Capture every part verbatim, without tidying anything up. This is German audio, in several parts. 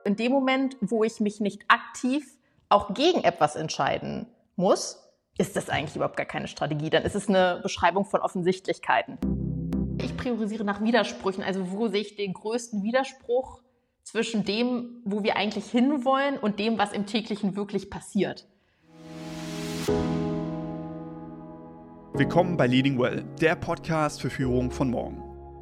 in dem Moment, wo ich mich nicht aktiv auch gegen etwas entscheiden muss, ist das eigentlich überhaupt gar keine Strategie. Dann ist es eine Beschreibung von Offensichtlichkeiten. Ich priorisiere nach Widersprüchen. Also wo sehe ich den größten Widerspruch zwischen dem, wo wir eigentlich hinwollen und dem, was im täglichen wirklich passiert. Willkommen bei Leading Well, der Podcast für Führung von morgen.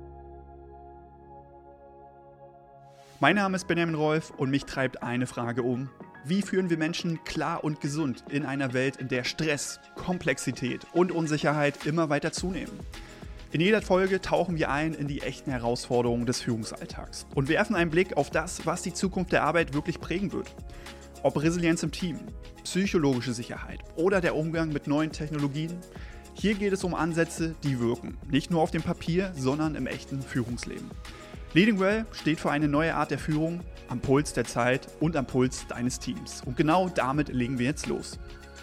Mein Name ist Benjamin Rolf und mich treibt eine Frage um. Wie führen wir Menschen klar und gesund in einer Welt, in der Stress, Komplexität und Unsicherheit immer weiter zunehmen? In jeder Folge tauchen wir ein in die echten Herausforderungen des Führungsalltags und werfen einen Blick auf das, was die Zukunft der Arbeit wirklich prägen wird. Ob Resilienz im Team, psychologische Sicherheit oder der Umgang mit neuen Technologien, hier geht es um Ansätze, die wirken. Nicht nur auf dem Papier, sondern im echten Führungsleben. Leading Well steht für eine neue Art der Führung, am Puls der Zeit und am Puls deines Teams. Und genau damit legen wir jetzt los.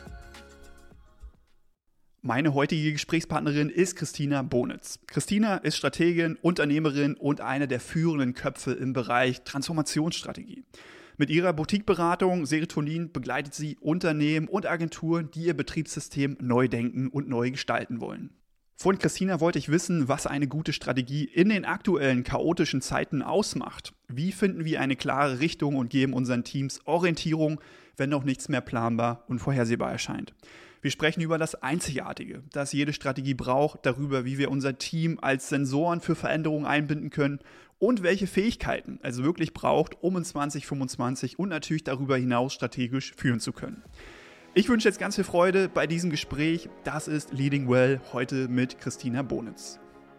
Meine heutige Gesprächspartnerin ist Christina Bonitz. Christina ist Strategin, Unternehmerin und eine der führenden Köpfe im Bereich Transformationsstrategie. Mit ihrer Boutique-Beratung Serotonin begleitet sie Unternehmen und Agenturen, die ihr Betriebssystem neu denken und neu gestalten wollen. Von Christina wollte ich wissen, was eine gute Strategie in den aktuellen chaotischen Zeiten ausmacht. Wie finden wir eine klare Richtung und geben unseren Teams Orientierung, wenn noch nichts mehr planbar und vorhersehbar erscheint. Wir sprechen über das Einzigartige, das jede Strategie braucht, darüber, wie wir unser Team als Sensoren für Veränderungen einbinden können und welche Fähigkeiten es wirklich braucht, um in zwanzig fünfundzwanzig und natürlich darüber hinaus strategisch führen zu können. Ich wünsche jetzt ganz viel Freude bei diesem Gespräch. Das ist Leading Well, heute mit Christina Bonitz.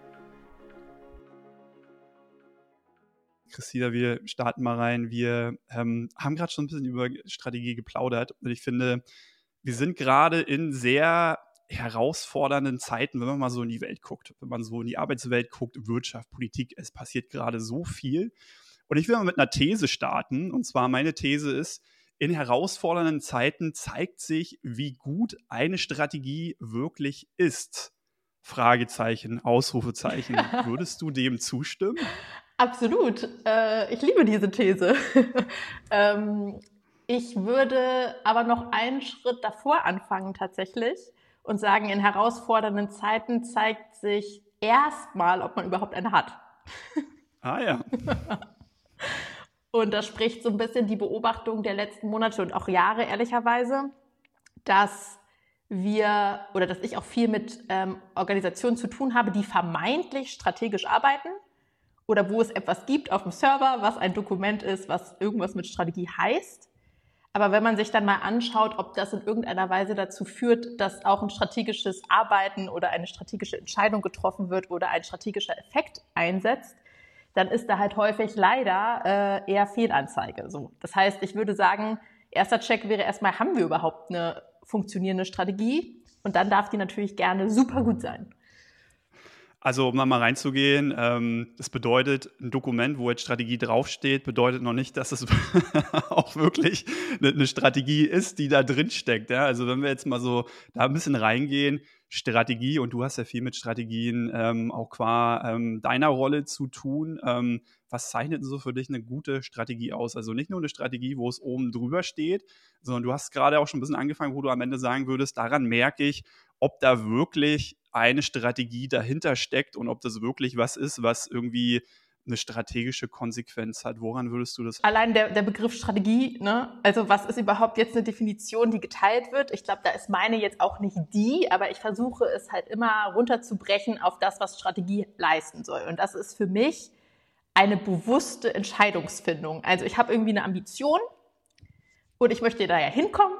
Christina, wir starten mal rein. Wir ähm, haben gerade schon ein bisschen über Strategie geplaudert und ich finde, wir sind gerade in sehr herausfordernden Zeiten, wenn man mal so in die Welt guckt, wenn man so in die Arbeitswelt guckt, Wirtschaft, Politik, es passiert gerade so viel. Und ich will mal mit einer These starten, und zwar meine These ist, in herausfordernden Zeiten zeigt sich, wie gut eine Strategie wirklich ist. Fragezeichen, Ausrufezeichen. Würdest du dem zustimmen? Absolut. Äh, ich liebe diese These. ähm, ich würde aber noch einen Schritt davor anfangen tatsächlich und sagen, in herausfordernden Zeiten zeigt sich erstmal, ob man überhaupt eine hat. Ah ja. Und das spricht so ein bisschen die Beobachtung der letzten Monate und auch Jahre ehrlicherweise, dass wir oder dass ich auch viel mit ähm, Organisationen zu tun habe, die vermeintlich strategisch arbeiten oder wo es etwas gibt auf dem Server, was ein Dokument ist, was irgendwas mit Strategie heißt. Aber wenn man sich dann mal anschaut, ob das in irgendeiner Weise dazu führt, dass auch ein strategisches Arbeiten oder eine strategische Entscheidung getroffen wird oder ein strategischer Effekt einsetzt, dann ist da halt häufig leider äh, eher Fehlanzeige. So. Das heißt, ich würde sagen, erster Check wäre erstmal, haben wir überhaupt eine funktionierende Strategie? Und dann darf die natürlich gerne super gut sein. Also um da mal reinzugehen, ähm, das bedeutet, ein Dokument, wo jetzt Strategie draufsteht, bedeutet noch nicht, dass es auch wirklich eine, eine Strategie ist, die da drin steckt. Ja? Also wenn wir jetzt mal so da ein bisschen reingehen, Strategie, und du hast ja viel mit Strategien ähm, auch qua ähm, deiner Rolle zu tun. Ähm, was zeichnet denn so für dich eine gute Strategie aus? Also nicht nur eine Strategie, wo es oben drüber steht, sondern du hast gerade auch schon ein bisschen angefangen, wo du am Ende sagen würdest, daran merke ich, ob da wirklich eine Strategie dahinter steckt und ob das wirklich was ist, was irgendwie eine strategische Konsequenz hat. Woran würdest du das? Allein der, der Begriff Strategie, ne? Also was ist überhaupt jetzt eine Definition, die geteilt wird? Ich glaube, da ist meine jetzt auch nicht die, aber ich versuche es halt immer runterzubrechen auf das, was Strategie leisten soll. Und das ist für mich eine bewusste Entscheidungsfindung. Also ich habe irgendwie eine Ambition und ich möchte da ja hinkommen.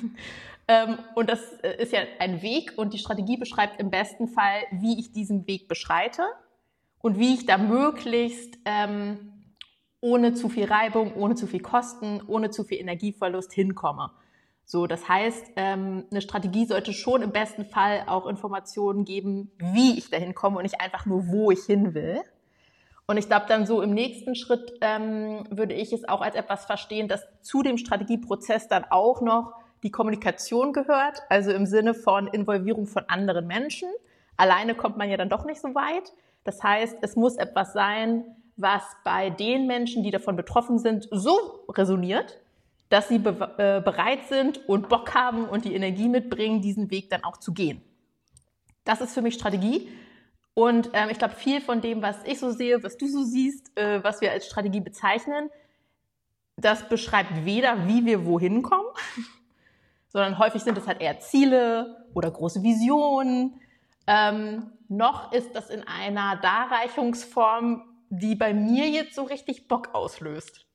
Und das ist ja ein Weg und die Strategie beschreibt im besten Fall, wie ich diesen Weg beschreite. Und wie ich da möglichst ähm, ohne zu viel Reibung, ohne zu viel Kosten, ohne zu viel Energieverlust hinkomme. So, das heißt, ähm, eine Strategie sollte schon im besten Fall auch Informationen geben, wie ich da hinkomme und nicht einfach nur, wo ich hin will. Und ich glaube, dann so im nächsten Schritt ähm, würde ich es auch als etwas verstehen, dass zu dem Strategieprozess dann auch noch die Kommunikation gehört, also im Sinne von Involvierung von anderen Menschen. Alleine kommt man ja dann doch nicht so weit. Das heißt, es muss etwas sein, was bei den Menschen, die davon betroffen sind, so resoniert, dass sie be- äh, bereit sind und Bock haben und die Energie mitbringen, diesen Weg dann auch zu gehen. Das ist für mich Strategie. Und ähm, ich glaube, viel von dem, was ich so sehe, was du so siehst, äh, was wir als Strategie bezeichnen, das beschreibt weder, wie wir wohin kommen, sondern häufig sind es halt eher Ziele oder große Visionen. Ähm, noch ist das in einer Darreichungsform, die bei mir jetzt so richtig Bock auslöst.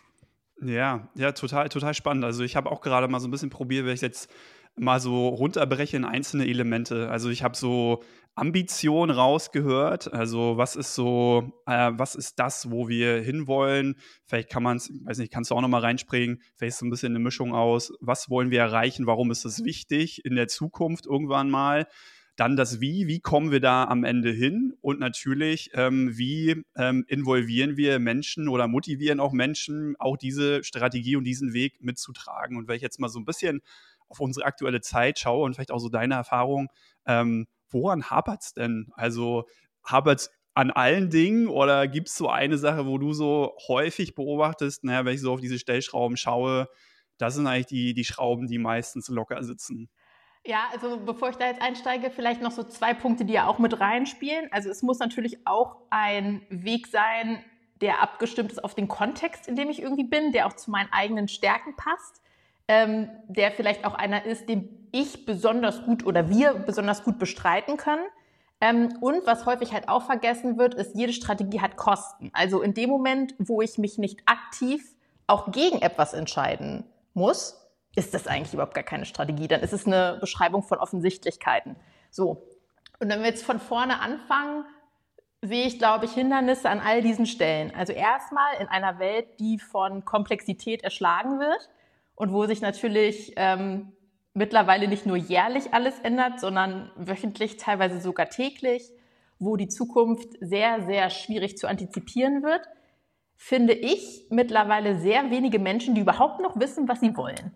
Ja, ja, total, total spannend. Also ich habe auch gerade mal so ein bisschen probiert, wenn ich jetzt mal so runterbreche in einzelne Elemente. Also ich habe so Ambition rausgehört. Also was ist so, äh, was ist das, wo wir hinwollen? Vielleicht kann man es, weiß nicht, kannst du auch noch mal reinspringen. Vielleicht ist so ein bisschen eine Mischung aus, was wollen wir erreichen? Warum ist das wichtig in der Zukunft irgendwann mal? Dann das Wie, wie kommen wir da am Ende hin? Und natürlich, ähm, wie ähm, involvieren wir Menschen oder motivieren auch Menschen, auch diese Strategie und diesen Weg mitzutragen? Und wenn ich jetzt mal so ein bisschen auf unsere aktuelle Zeit schaue und vielleicht auch so deine Erfahrung, ähm, woran hapert es denn? Also hapert es an allen Dingen oder gibt es so eine Sache, wo du so häufig beobachtest, naja, wenn ich so auf diese Stellschrauben schaue, das sind eigentlich die, die Schrauben, die meistens locker sitzen? Ja, also bevor ich da jetzt einsteige, vielleicht noch so zwei Punkte, die ja auch mit reinspielen. Also es muss natürlich auch ein Weg sein, der abgestimmt ist auf den Kontext, in dem ich irgendwie bin, der auch zu meinen eigenen Stärken passt, ähm, der vielleicht auch einer ist, den ich besonders gut oder wir besonders gut bestreiten können. Ähm, und was häufig halt auch vergessen wird, ist, jede Strategie hat Kosten. Also in dem Moment, wo ich mich nicht aktiv auch gegen etwas entscheiden muss, ist das eigentlich überhaupt gar keine Strategie. Dann ist es eine Beschreibung von Offensichtlichkeiten. So. Und wenn wir jetzt von vorne anfangen, sehe ich, glaube ich, Hindernisse an all diesen Stellen. Also erstmal in einer Welt, die von Komplexität erschlagen wird und wo sich natürlich ähm, mittlerweile nicht nur jährlich alles ändert, sondern wöchentlich, teilweise sogar täglich, wo die Zukunft sehr, sehr schwierig zu antizipieren wird, finde ich mittlerweile sehr wenige Menschen, die überhaupt noch wissen, was sie wollen.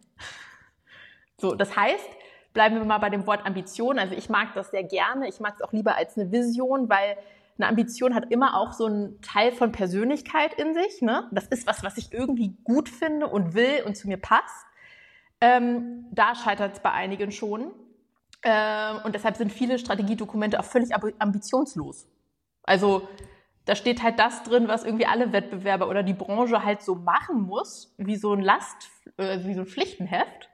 So, das heißt, bleiben wir mal bei dem Wort Ambition. Also ich mag das sehr gerne. Ich mag es auch lieber als eine Vision, weil eine Ambition hat immer auch so einen Teil von Persönlichkeit in sich. Ne? Das ist was, was ich irgendwie gut finde und will und zu mir passt. Ähm, da scheitert es bei einigen schon. Ähm, und deshalb sind viele Strategiedokumente auch völlig ambitionslos. Also da steht halt das drin, was irgendwie alle Wettbewerber oder die Branche halt so machen muss, wie so ein Last, äh, wie so ein Pflichtenheft.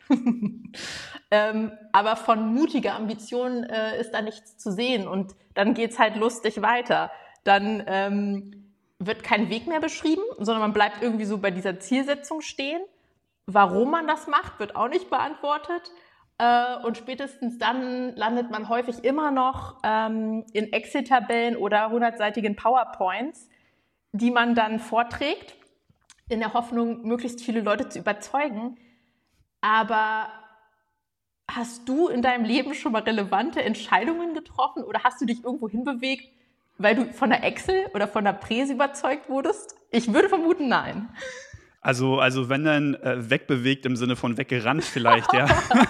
ähm, aber von mutiger Ambition äh, ist da nichts zu sehen und dann geht's halt lustig weiter. Dann ähm, wird kein Weg mehr beschrieben, sondern man bleibt irgendwie so bei dieser Zielsetzung stehen. Warum man das macht, wird auch nicht beantwortet. Und spätestens dann landet man häufig immer noch ähm, in Excel-Tabellen oder hundertseitigen PowerPoints, die man dann vorträgt, in der Hoffnung, möglichst viele Leute zu überzeugen. Aber hast du in deinem Leben schon mal relevante Entscheidungen getroffen oder hast du dich irgendwo hinbewegt, weil du von der Excel oder von der Präse überzeugt wurdest? Ich würde vermuten, nein. Also, also wenn dann äh, wegbewegt im Sinne von weggerannt vielleicht, ja.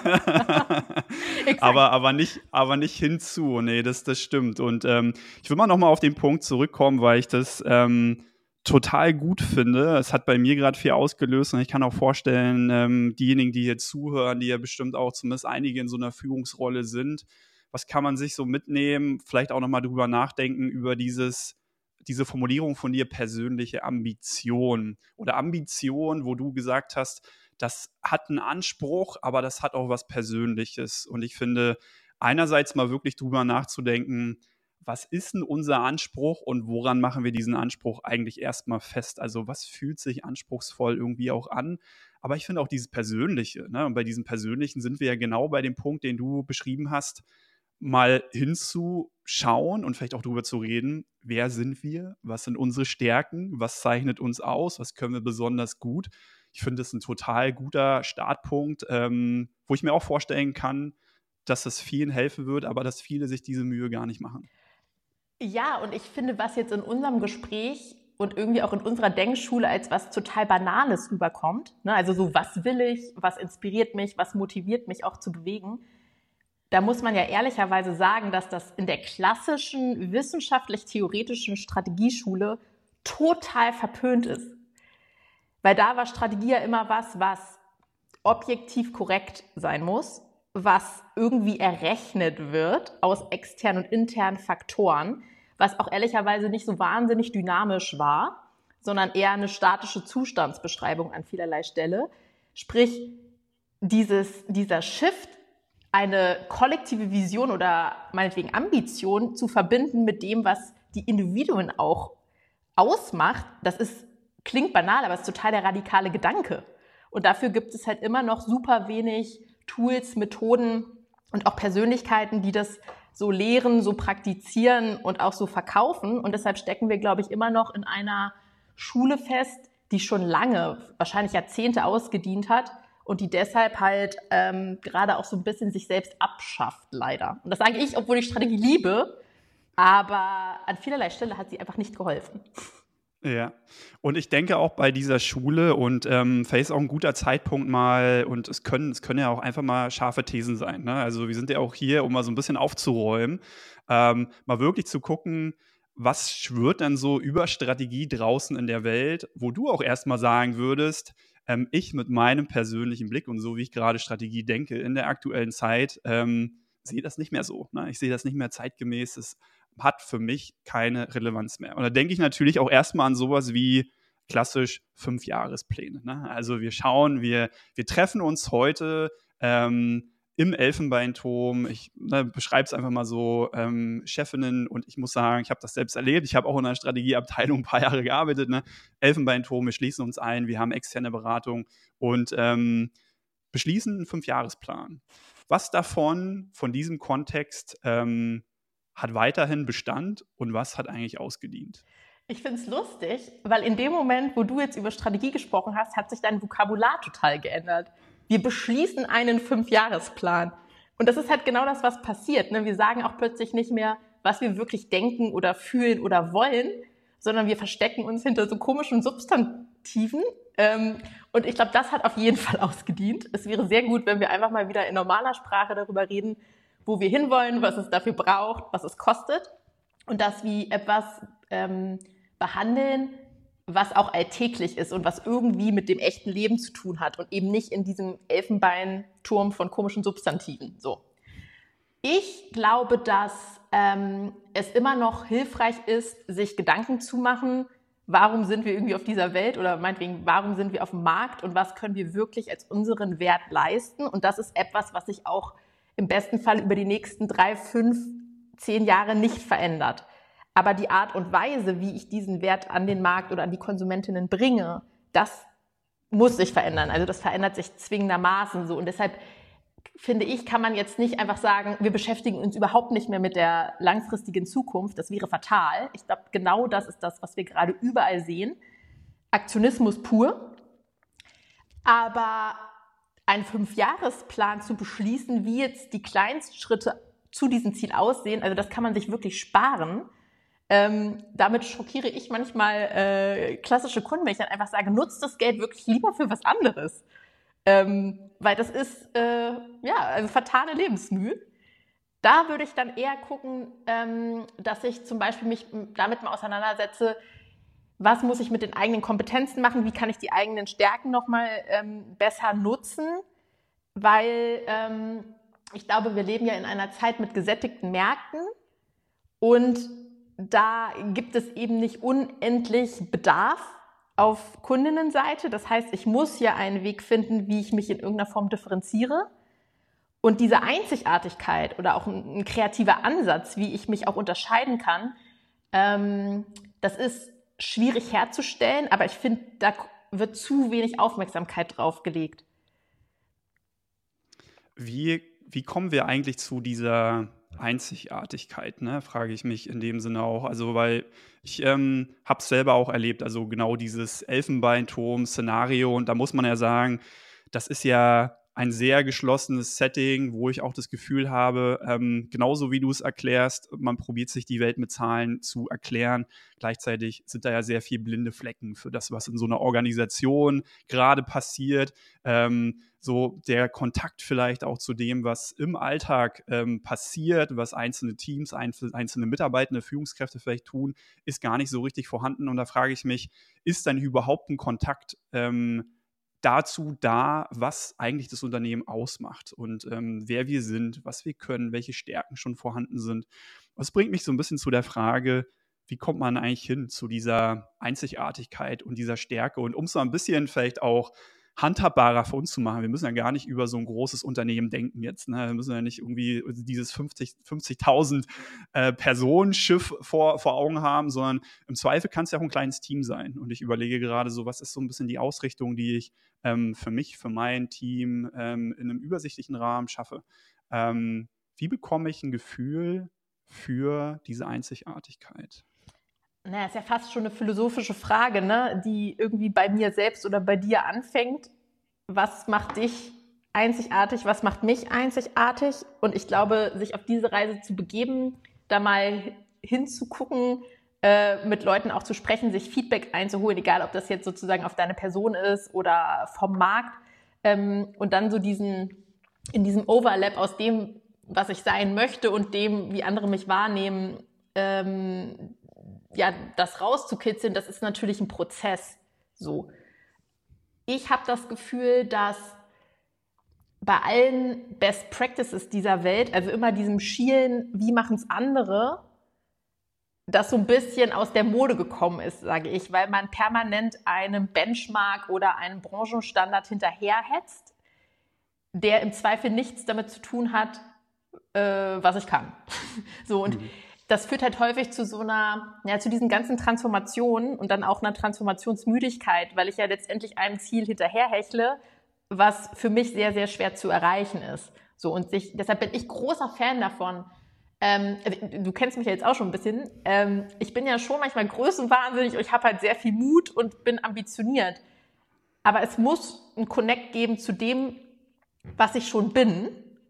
aber, aber, nicht, aber nicht hinzu. Nee, das, das stimmt. Und ähm, ich will mal nochmal auf den Punkt zurückkommen, weil ich das ähm, total gut finde. Es hat bei mir gerade viel ausgelöst und ich kann auch vorstellen, ähm, diejenigen, die hier zuhören, die ja bestimmt auch zumindest einige in so einer Führungsrolle sind, was kann man sich so mitnehmen? Vielleicht auch nochmal drüber nachdenken, über dieses diese Formulierung von dir, persönliche Ambition oder Ambition, wo du gesagt hast, das hat einen Anspruch, aber das hat auch was Persönliches. Und ich finde, einerseits mal wirklich drüber nachzudenken, was ist denn unser Anspruch und woran machen wir diesen Anspruch eigentlich erstmal fest? Also was fühlt sich anspruchsvoll irgendwie auch an? Aber ich finde auch dieses Persönliche, ne? Und bei diesem Persönlichen sind wir ja genau bei dem Punkt, den du beschrieben hast, mal hinzuschauen und vielleicht auch darüber zu reden, wer sind wir, was sind unsere Stärken, was zeichnet uns aus, was können wir besonders gut. Ich finde, das ist ein total guter Startpunkt, ähm, wo ich mir auch vorstellen kann, dass das vielen helfen wird, aber dass viele sich diese Mühe gar nicht machen. Ja, und ich finde, was jetzt in unserem Gespräch und irgendwie auch in unserer Denkschule als was total Banales rüberkommt, ne? Also so, was will ich, was inspiriert mich, was motiviert mich auch zu bewegen, da muss man ja ehrlicherweise sagen, dass das in der klassischen wissenschaftlich-theoretischen Strategieschule total verpönt ist. Weil da war Strategie ja immer was, was objektiv korrekt sein muss, was irgendwie errechnet wird aus externen und internen Faktoren, was auch ehrlicherweise nicht so wahnsinnig dynamisch war, sondern eher eine statische Zustandsbeschreibung an vielerlei Stelle. Sprich, dieses, dieser Shift, eine kollektive Vision oder meinetwegen Ambition zu verbinden mit dem, was die Individuen auch ausmacht, das ist, klingt banal, aber es ist total der radikale Gedanke. Und dafür gibt es halt immer noch super wenig Tools, Methoden und auch Persönlichkeiten, die das so lehren, so praktizieren und auch so verkaufen. Und deshalb stecken wir, glaube ich, immer noch in einer Schule fest, die schon lange, wahrscheinlich Jahrzehnte ausgedient hat und die deshalb halt ähm, gerade auch so ein bisschen sich selbst abschafft, leider. Und das sage ich, obwohl ich Strategie liebe, aber an vielerlei Stelle hat sie einfach nicht geholfen. Ja, und ich denke auch bei dieser Schule und ähm, vielleicht ist auch ein guter Zeitpunkt mal und es können, es können ja auch einfach mal scharfe Thesen sein. Ne? Also wir sind ja auch hier, um mal so ein bisschen aufzuräumen, ähm, mal wirklich zu gucken, was schwirrt denn so über Strategie draußen in der Welt, wo du auch erstmal sagen würdest, ähm, ich mit meinem persönlichen Blick und so wie ich gerade Strategie denke in der aktuellen Zeit, ähm, sehe das nicht mehr so. Ne? Ich sehe das nicht mehr zeitgemäß. Es hat für mich keine Relevanz mehr. Und da denke ich natürlich auch erstmal an sowas wie klassisch Fünfjahrespläne. Ne? Also wir schauen, wir, wir treffen uns heute ähm, im Elfenbeinturm. Ich ne, beschreibe es einfach mal so, ähm, Chefinnen, und ich muss sagen, ich habe das selbst erlebt. Ich habe auch in einer Strategieabteilung ein paar Jahre gearbeitet. Ne? Elfenbeinturm, wir schließen uns ein, wir haben externe Beratung und ähm, beschließen einen Fünfjahresplan. Was davon, von diesem Kontext, ähm, hat weiterhin Bestand und was hat eigentlich ausgedient? Ich finde es lustig, weil in dem Moment, wo du jetzt über Strategie gesprochen hast, hat sich dein Vokabular total geändert. Wir beschließen einen Fünfjahresplan. Und das ist halt genau das, was passiert. Ne? Wir sagen auch plötzlich nicht mehr, was wir wirklich denken oder fühlen oder wollen, sondern wir verstecken uns hinter so komischen Substantiven. Ähm, und ich glaube, das hat auf jeden Fall ausgedient. Es wäre sehr gut, wenn wir einfach mal wieder in normaler Sprache darüber reden, wo wir hinwollen, was es dafür braucht, was es kostet und das wie etwas ähm, behandeln, was auch alltäglich ist und was irgendwie mit dem echten Leben zu tun hat und eben nicht in diesem Elfenbeinturm von komischen Substantiven. So. Ich glaube, dass ähm, es immer noch hilfreich ist, sich Gedanken zu machen, warum sind wir irgendwie auf dieser Welt oder meinetwegen, warum sind wir auf dem Markt und was können wir wirklich als unseren Wert leisten. Und das ist etwas, was sich auch im besten Fall über die nächsten drei, fünf, zehn Jahre nicht verändert. Aber die Art und Weise, wie ich diesen Wert an den Markt oder an die Konsumentinnen bringe, das muss sich verändern. Also das verändert sich zwingendermaßen so. Und deshalb finde ich, kann man jetzt nicht einfach sagen, wir beschäftigen uns überhaupt nicht mehr mit der langfristigen Zukunft. Das wäre fatal. Ich glaube, genau das ist das, was wir gerade überall sehen. Aktionismus pur. Aber einen Fünfjahresplan zu beschließen, wie jetzt die Kleinstschritte zu diesem Ziel aussehen, also das kann man sich wirklich sparen. Ähm, damit schockiere ich manchmal äh, klassische Kunden, wenn ich dann einfach sage, nutzt das Geld wirklich lieber für was anderes. Ähm, weil das ist, äh, ja, also fatale Lebensmühe. Da würde ich dann eher gucken, ähm, dass ich zum Beispiel mich damit mal auseinandersetze, was muss ich mit den eigenen Kompetenzen machen, wie kann ich die eigenen Stärken nochmal ähm, besser nutzen, weil ähm, ich glaube, wir leben ja in einer Zeit mit gesättigten Märkten und da gibt es eben nicht unendlich Bedarf auf Kundinnenseite. Das heißt, ich muss ja einen Weg finden, wie ich mich in irgendeiner Form differenziere. Und diese Einzigartigkeit oder auch ein, ein kreativer Ansatz, wie ich mich auch unterscheiden kann, ähm, das ist schwierig herzustellen, aber ich finde, da wird zu wenig Aufmerksamkeit drauf gelegt. Wie, wie kommen wir eigentlich zu dieser Einzigartigkeit, ne, frage ich mich in dem Sinne auch. Also, weil ich ähm, habe es selber auch erlebt, also genau dieses Elfenbeinturm-Szenario und da muss man ja sagen, das ist ja ein sehr geschlossenes Setting, wo ich auch das Gefühl habe, ähm, genauso wie du es erklärst, man probiert sich die Welt mit Zahlen zu erklären. Gleichzeitig sind da ja sehr viele blinde Flecken für das, was in so einer Organisation gerade passiert. Ähm, so der Kontakt vielleicht auch zu dem, was im Alltag ähm, passiert, was einzelne Teams, einzelne Mitarbeitende, Führungskräfte vielleicht tun, ist gar nicht so richtig vorhanden. Und da frage ich mich, ist dann überhaupt ein Kontakt ähm, dazu da, was eigentlich das Unternehmen ausmacht und ähm, wer wir sind, was wir können, welche Stärken schon vorhanden sind. Das bringt mich so ein bisschen zu der Frage, wie kommt man eigentlich hin zu dieser Einzigartigkeit und dieser Stärke? Und um es so ein bisschen vielleicht auch handhabbarer für uns zu machen. Wir müssen ja gar nicht über so ein großes Unternehmen denken jetzt. Ne? Wir müssen ja nicht irgendwie dieses fünfzigtausend äh, Personen-Schiff vor, vor Augen haben, sondern im Zweifel kann es ja auch ein kleines Team sein. Und ich überlege gerade so, was ist so ein bisschen die Ausrichtung, die ich ähm, für mich, für mein Team ähm, in einem übersichtlichen Rahmen schaffe. Ähm, wie bekomme ich ein Gefühl für diese Einzigartigkeit? Naja, ist ja fast schon eine philosophische Frage, ne? Die irgendwie bei mir selbst oder bei dir anfängt. Was macht dich einzigartig? Was macht mich einzigartig? Und ich glaube, sich auf diese Reise zu begeben, da mal hinzugucken, äh, mit Leuten auch zu sprechen, sich Feedback einzuholen, egal ob das jetzt sozusagen auf deine Person ist oder vom Markt. Ähm, und dann so diesen, in diesem Overlap aus dem, was ich sein möchte und dem, wie andere mich wahrnehmen, ähm, ja, das rauszukitzeln, das ist natürlich ein Prozess. So. Ich habe das Gefühl, dass bei allen Best Practices dieser Welt, also immer diesem Schielen, wie machen es andere, das so ein bisschen aus der Mode gekommen ist, sage ich, weil man permanent einem Benchmark oder einem Branchenstandard hinterherhetzt, der im Zweifel nichts damit zu tun hat, äh, was ich kann. So, und mhm. das führt halt häufig zu so einer, ja, zu diesen ganzen Transformationen und dann auch einer Transformationsmüdigkeit, weil ich ja letztendlich einem Ziel hinterherhechle, was für mich sehr, sehr schwer zu erreichen ist. So, und sich, deshalb bin ich großer Fan davon. Ähm, du kennst mich ja jetzt auch schon ein bisschen. Ähm, ich bin ja schon manchmal größenwahnsinnig und ich habe halt sehr viel Mut und bin ambitioniert. Aber es muss einen Connect geben zu dem, was ich schon bin.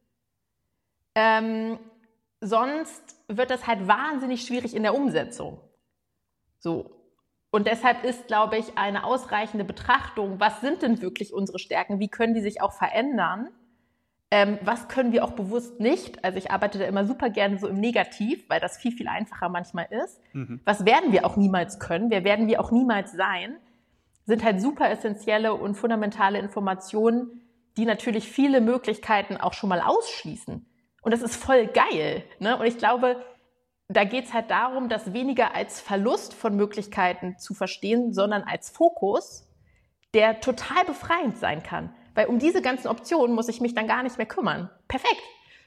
Ähm, Sonst wird das halt wahnsinnig schwierig in der Umsetzung. So. Und deshalb ist, glaube ich, eine ausreichende Betrachtung, was sind denn wirklich unsere Stärken, wie können die sich auch verändern, ähm, was können wir auch bewusst nicht. Also ich arbeite da immer super gerne so im Negativ, weil das viel, viel einfacher manchmal ist. Mhm. Was werden wir auch niemals können, wer werden wir auch niemals sein, sind halt super essentielle und fundamentale Informationen, die natürlich viele Möglichkeiten auch schon mal ausschließen. Und das ist voll geil. Ne? Und ich glaube, da geht es halt darum, das weniger als Verlust von Möglichkeiten zu verstehen, sondern als Fokus, der total befreiend sein kann. Weil um diese ganzen Optionen muss ich mich dann gar nicht mehr kümmern. Perfekt.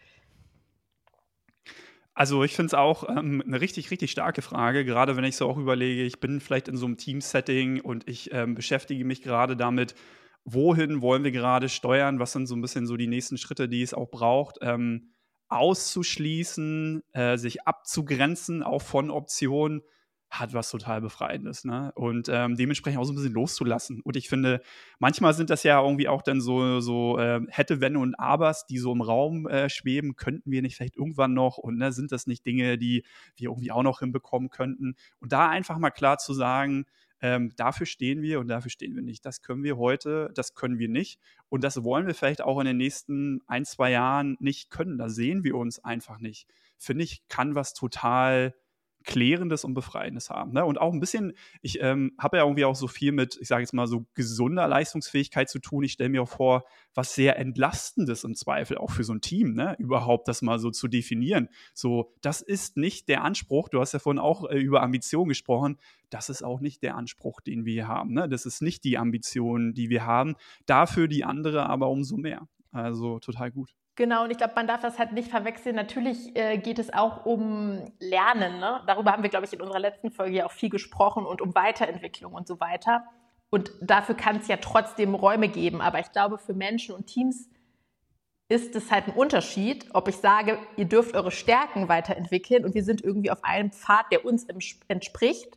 Also ich finde es auch ähm, eine richtig, richtig starke Frage, gerade wenn ich so auch überlege, ich bin vielleicht in so einem Team-Setting und ich ähm, beschäftige mich gerade damit, wohin wollen wir gerade steuern, was sind so ein bisschen so die nächsten Schritte, die es auch braucht, ähm, auszuschließen, äh, sich abzugrenzen, auch von Optionen, hat was total Befreiendes, ne? Und ähm, dementsprechend auch so ein bisschen loszulassen. Und ich finde, manchmal sind das ja irgendwie auch dann so, so äh, hätte, wenn und abers, die so im Raum äh, schweben, könnten wir nicht vielleicht irgendwann noch und ne, sind das nicht Dinge, die wir irgendwie auch noch hinbekommen könnten? Und da einfach mal klar zu sagen, Ähm, dafür stehen wir und dafür stehen wir nicht. Das können wir heute, das können wir nicht. Und das wollen wir vielleicht auch in den nächsten ein, zwei Jahren nicht können. Da sehen wir uns einfach nicht. Finde ich, kann was total Klärendes und Befreiendes haben. Ne? Und auch ein bisschen, ich ähm, habe ja irgendwie auch so viel mit, ich sage jetzt mal so gesunder Leistungsfähigkeit zu tun. Ich stelle mir auch vor, was sehr Entlastendes im Zweifel auch für so ein Team, ne? Überhaupt das mal so zu definieren. So, das ist nicht der Anspruch, du hast ja vorhin auch äh, über Ambition gesprochen, das ist auch nicht der Anspruch, den wir haben. Ne? Das ist nicht die Ambition, die wir haben. Dafür die andere aber umso mehr. Also total gut. Genau, und ich glaube, man darf das halt nicht verwechseln. Natürlich äh, geht es auch um Lernen. Ne? Darüber haben wir, glaube ich, in unserer letzten Folge ja auch viel gesprochen und um Weiterentwicklung und so weiter. Und dafür kann es ja trotzdem Räume geben. Aber ich glaube, für Menschen und Teams ist es halt ein Unterschied, ob ich sage, ihr dürft eure Stärken weiterentwickeln und wir sind irgendwie auf einem Pfad, der uns entspricht,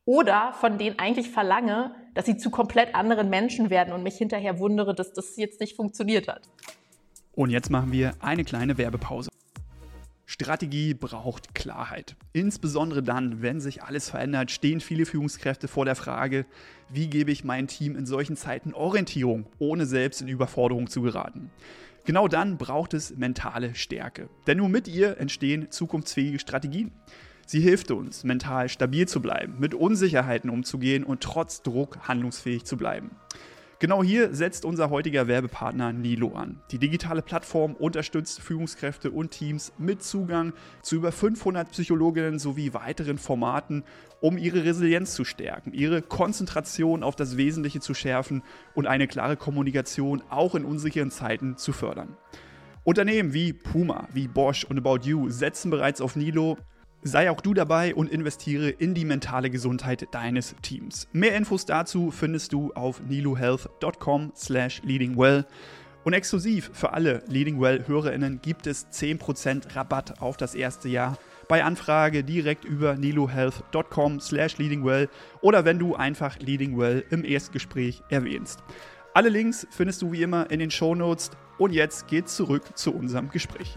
oder von denen eigentlich verlange, dass sie zu komplett anderen Menschen werden und mich hinterher wundere, dass das jetzt nicht funktioniert hat. Und jetzt machen wir eine kleine Werbepause. Strategie braucht Klarheit. Insbesondere dann, wenn sich alles verändert, stehen viele Führungskräfte vor der Frage, wie gebe ich meinem Team in solchen Zeiten Orientierung, ohne selbst in Überforderung zu geraten. Genau dann braucht es mentale Stärke. Denn nur mit ihr entstehen zukunftsfähige Strategien. Sie hilft uns, mental stabil zu bleiben, mit Unsicherheiten umzugehen und trotz Druck handlungsfähig zu bleiben. Genau hier setzt unser heutiger Werbepartner Nilo an. Die digitale Plattform unterstützt Führungskräfte und Teams mit Zugang zu über fünfhundert Psychologinnen sowie weiteren Formaten, um ihre Resilienz zu stärken, ihre Konzentration auf das Wesentliche zu schärfen und eine klare Kommunikation auch in unsicheren Zeiten zu fördern. Unternehmen wie Puma, wie Bosch und About You setzen bereits auf Nilo. Sei auch du dabei und investiere in die mentale Gesundheit deines Teams. Mehr Infos dazu findest du auf nilohealth dot com slash leadingwell. Und exklusiv für alle LeadingWell-HörerInnen gibt es zehn Prozent Rabatt auf das erste Jahr bei Anfrage direkt über nilohealth dot com slash leadingwell oder wenn du einfach LeadingWell im Erstgespräch erwähnst. Alle Links findest du wie immer in den Shownotes und jetzt geht's zurück zu unserem Gespräch.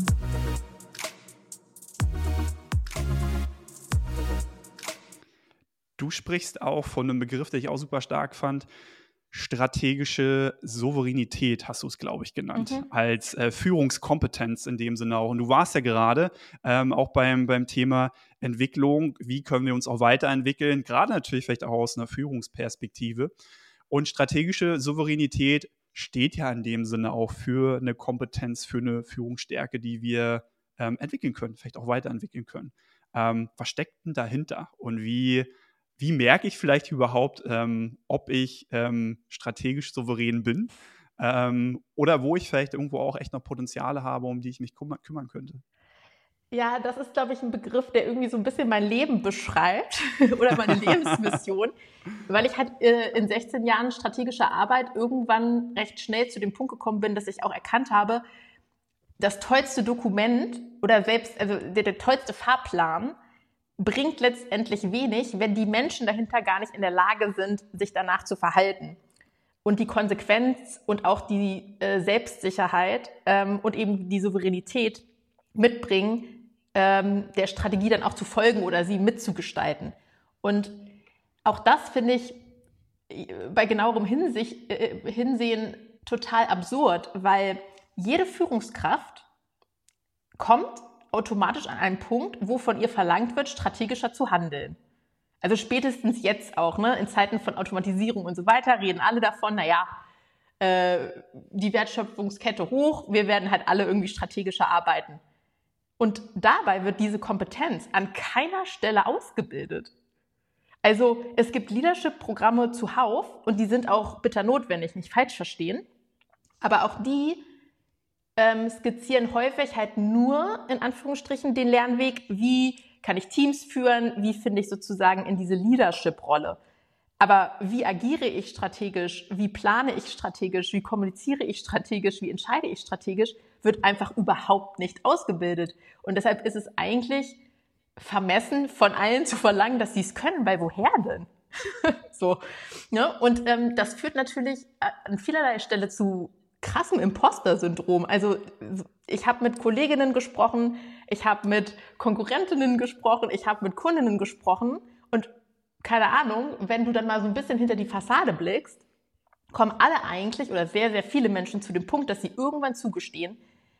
Du sprichst auch von einem Begriff, den ich auch super stark fand, strategische Souveränität, hast du es, glaube ich, genannt, mhm. als äh, Führungskompetenz in dem Sinne auch. Und du warst ja gerade ähm, auch beim, beim Thema Entwicklung, wie können wir uns auch weiterentwickeln, gerade natürlich vielleicht auch aus einer Führungsperspektive. Und strategische Souveränität steht ja in dem Sinne auch für eine Kompetenz, für eine Führungsstärke, die wir ähm, entwickeln können, vielleicht auch weiterentwickeln können. Ähm, was steckt denn dahinter und wie Wie merke ich vielleicht überhaupt, ähm, ob ich ähm, strategisch souverän bin ähm, oder wo ich vielleicht irgendwo auch echt noch Potenziale habe, um die ich mich küm- kümmern könnte? Ja, das ist, glaube ich, ein Begriff, der irgendwie so ein bisschen mein Leben beschreibt oder meine Lebensmission, weil ich halt äh, in sechzehn Jahren strategischer Arbeit irgendwann recht schnell zu dem Punkt gekommen bin, dass ich auch erkannt habe, das tollste Dokument oder selbst, also der, der tollste Fahrplan bringt letztendlich wenig, wenn die Menschen dahinter gar nicht in der Lage sind, sich danach zu verhalten. Und die Konsequenz und auch die äh, Selbstsicherheit ähm, und eben die Souveränität mitbringen, ähm, der Strategie dann auch zu folgen oder sie mitzugestalten. Und auch das finde ich bei genauerem Hinsicht, äh, Hinsehen total absurd, weil jede Führungskraft kommt automatisch an einen Punkt, wo von ihr verlangt wird, strategischer zu handeln. Also spätestens jetzt auch, ne, in Zeiten von Automatisierung und so weiter, reden alle davon, naja, äh, die Wertschöpfungskette hoch, wir werden halt alle irgendwie strategischer arbeiten. Und dabei wird diese Kompetenz an keiner Stelle ausgebildet. Also es gibt Leadership-Programme zuhauf und die sind auch bitter notwendig, nicht falsch verstehen, aber auch die Ähm, skizzieren häufig halt nur, in Anführungsstrichen, den Lernweg, wie kann ich Teams führen, wie finde ich sozusagen in diese Leadership-Rolle. Aber wie agiere ich strategisch, wie plane ich strategisch, wie kommuniziere ich strategisch, wie entscheide ich strategisch, wird einfach überhaupt nicht ausgebildet. Und deshalb ist es eigentlich vermessen, von allen zu verlangen, dass sie es können, weil woher denn? so, ne? Und ähm, das führt natürlich an vielerlei Stelle zu krassem Imposter-Syndrom. Also ich habe mit Kolleginnen gesprochen, ich habe mit Konkurrentinnen gesprochen, ich habe mit Kundinnen gesprochen und keine Ahnung, wenn du dann mal so ein bisschen hinter die Fassade blickst, kommen alle eigentlich oder sehr, sehr viele Menschen zu dem Punkt, dass sie irgendwann zugestehen,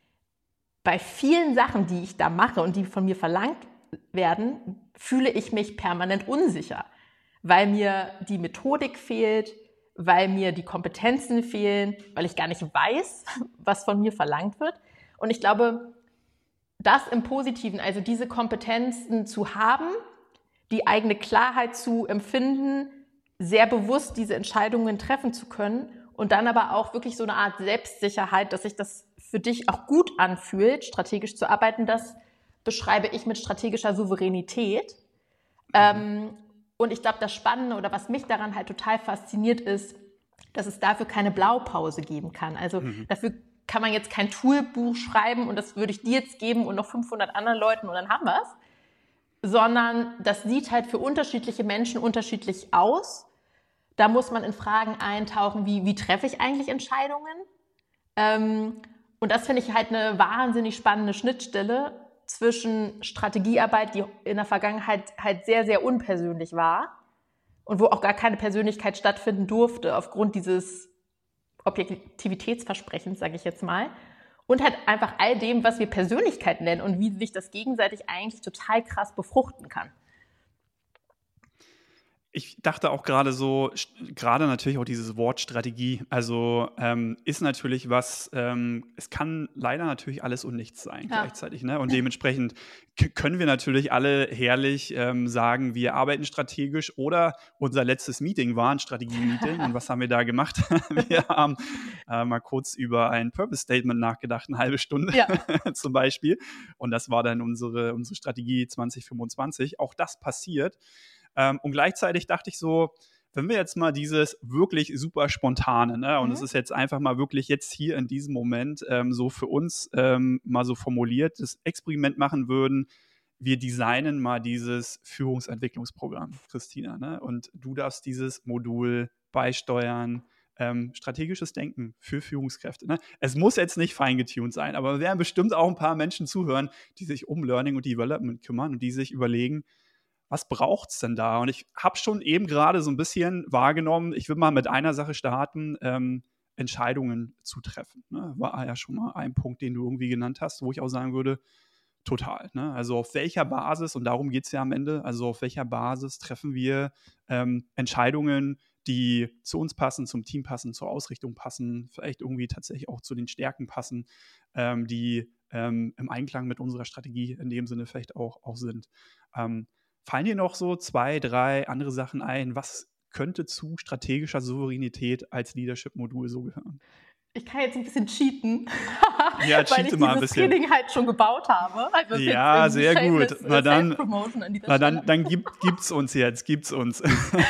bei vielen Sachen, die ich da mache und die von mir verlangt werden, fühle ich mich permanent unsicher, weil mir die Methodik fehlt, weil mir die Kompetenzen fehlen, weil ich gar nicht weiß, was von mir verlangt wird. Und ich glaube, das im Positiven, also diese Kompetenzen zu haben, die eigene Klarheit zu empfinden, sehr bewusst diese Entscheidungen treffen zu können und dann aber auch wirklich so eine Art Selbstsicherheit, dass sich das für dich auch gut anfühlt, strategisch zu arbeiten, das beschreibe ich mit strategischer Souveränität. Mhm. Ähm, Und ich glaube, das Spannende oder was mich daran halt total fasziniert ist, dass es dafür keine Blaupause geben kann. Also mhm. dafür kann man jetzt kein Toolbuch schreiben und das würde ich dir jetzt geben und noch fünfhundert anderen Leuten und dann haben wir es. sondern das sieht halt für unterschiedliche Menschen unterschiedlich aus. Da muss man in Fragen eintauchen, wie, wie treffe ich eigentlich Entscheidungen? Ähm, und das finde ich halt eine wahnsinnig spannende Schnittstelle zwischen Strategiearbeit, die in der Vergangenheit halt sehr, sehr unpersönlich war und wo auch gar keine Persönlichkeit stattfinden durfte aufgrund dieses Objektivitätsversprechens, sage ich jetzt mal. Und halt einfach all dem, was wir Persönlichkeit nennen und wie sich das gegenseitig eigentlich total krass befruchten kann. Ich dachte auch gerade so, gerade natürlich auch dieses Wort Strategie, also ähm, ist natürlich was, ähm, es kann leider natürlich alles und nichts sein Ja. gleichzeitig, ne? Und dementsprechend k- können wir natürlich alle herrlich ähm, sagen, wir arbeiten strategisch, oder unser letztes Meeting war ein Strategie-Meeting. Und was haben wir da gemacht? Wir haben äh, mal kurz über ein Purpose-Statement nachgedacht, eine halbe Stunde Ja. zum Beispiel. Und das war dann unsere, unsere Strategie zwanzig fünfundzwanzig. Auch das passiert. Ähm, und gleichzeitig dachte ich so, wenn wir jetzt mal dieses wirklich super spontane, ne, und es Mhm. ist jetzt einfach mal wirklich jetzt hier in diesem Moment ähm, so für uns ähm, mal so formuliert, das Experiment machen würden, wir designen mal dieses Führungsentwicklungsprogramm, Christina, ne? Und du darfst dieses Modul beisteuern, ähm, strategisches Denken für Führungskräfte. Ne? Es muss jetzt nicht feingetuned sein, aber wir werden bestimmt auch ein paar Menschen zuhören, die sich um Learning und Development kümmern und die sich überlegen, was braucht es denn da? Und ich habe schon eben gerade so ein bisschen wahrgenommen, ich will mal mit einer Sache starten, ähm, Entscheidungen zu treffen. Ne? War ja schon mal ein Punkt, den du irgendwie genannt hast, wo ich auch sagen würde, total. Ne? Also auf welcher Basis, und darum geht es ja am Ende, also auf welcher Basis treffen wir ähm, Entscheidungen, die zu uns passen, zum Team passen, zur Ausrichtung passen, vielleicht irgendwie tatsächlich auch zu den Stärken passen, ähm, die ähm, im Einklang mit unserer Strategie in dem Sinne vielleicht auch, auch sind. Ähm, Fallen dir noch so zwei, drei andere Sachen ein? Was könnte zu strategischer Souveränität als Leadership-Modul so gehören? Ich kann jetzt ein bisschen cheaten, Ja, weil ich cheate mal ein dieses bisschen. Training halt schon gebaut habe. Also das ist Ja, jetzt sehr shameless, gut. Na äh, dann, Self-Promotion an dieser na Stelle. dann, dann gibt, gibt's uns jetzt, gibt's uns.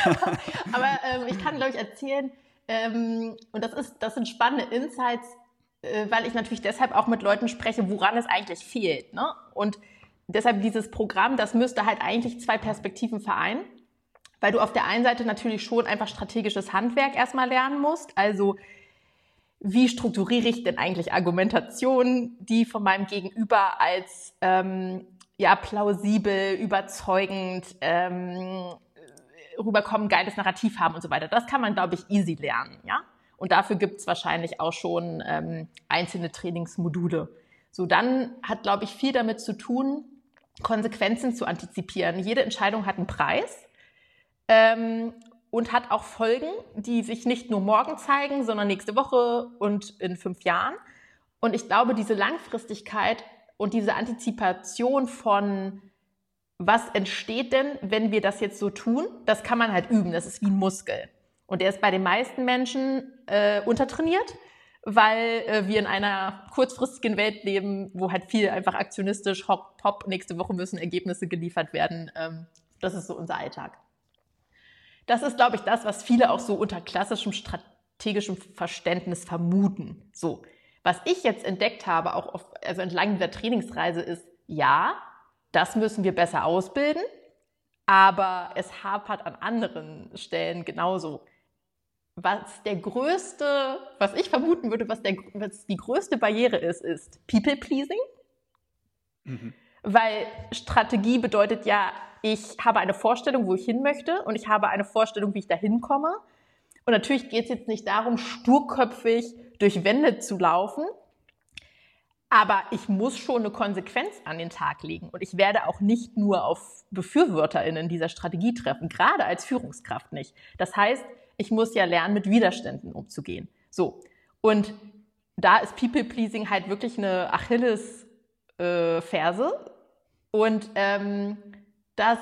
Aber ähm, ich kann, glaube ich, erzählen, ähm, und das ist, das sind spannende Insights, äh, weil ich natürlich deshalb auch mit Leuten spreche, woran es eigentlich fehlt. Ne? Und deshalb dieses Programm, das müsste halt eigentlich zwei Perspektiven vereinen, weil du auf der einen Seite natürlich schon einfach strategisches Handwerk erstmal lernen musst, also wie strukturiere ich denn eigentlich Argumentationen, die von meinem Gegenüber als ähm, ja, plausibel, überzeugend ähm, rüberkommen, geiles Narrativ haben und so weiter. Das kann man, glaube ich, easy lernen, ja. Und dafür gibt es wahrscheinlich auch schon ähm, einzelne Trainingsmodule. So, dann hat, glaube ich, viel damit zu tun, Konsequenzen zu antizipieren. Jede Entscheidung hat einen Preis. Ähm, und hat auch Folgen, die sich nicht nur morgen zeigen, sondern nächste Woche und in fünf Jahren. Und ich glaube, diese Langfristigkeit und diese Antizipation von, was entsteht denn, wenn wir das jetzt so tun, das kann man halt üben. Das ist wie ein Muskel. Und der ist bei den meisten Menschen äh, untertrainiert, weil äh, wir in einer kurzfristigen Welt leben, wo halt viel einfach aktionistisch, hopp, hopp, nächste Woche müssen Ergebnisse geliefert werden. Ähm, das ist so unser Alltag. Das ist, glaube ich, das, was viele auch so unter klassischem strategischem Verständnis vermuten. So, was ich jetzt entdeckt habe, auch auf, also entlang dieser Trainingsreise, ist, ja, das müssen wir besser ausbilden, aber es hapert an anderen Stellen genauso. Was der größte, was ich vermuten würde, was, der, was die größte Barriere ist, ist People-Pleasing. Mhm. Weil Strategie bedeutet ja, ich habe eine Vorstellung, wo ich hin möchte, und ich habe eine Vorstellung, wie ich da hinkomme. Und natürlich geht es jetzt nicht darum, sturköpfig durch Wände zu laufen, aber ich muss schon eine Konsequenz an den Tag legen. Und ich werde auch nicht nur auf BefürworterInnen dieser Strategie treffen, gerade als Führungskraft nicht. Das heißt, ich muss ja lernen, mit Widerständen umzugehen. So. Und da ist People-Pleasing halt wirklich eine Achilles-Ferse. Und ähm, das,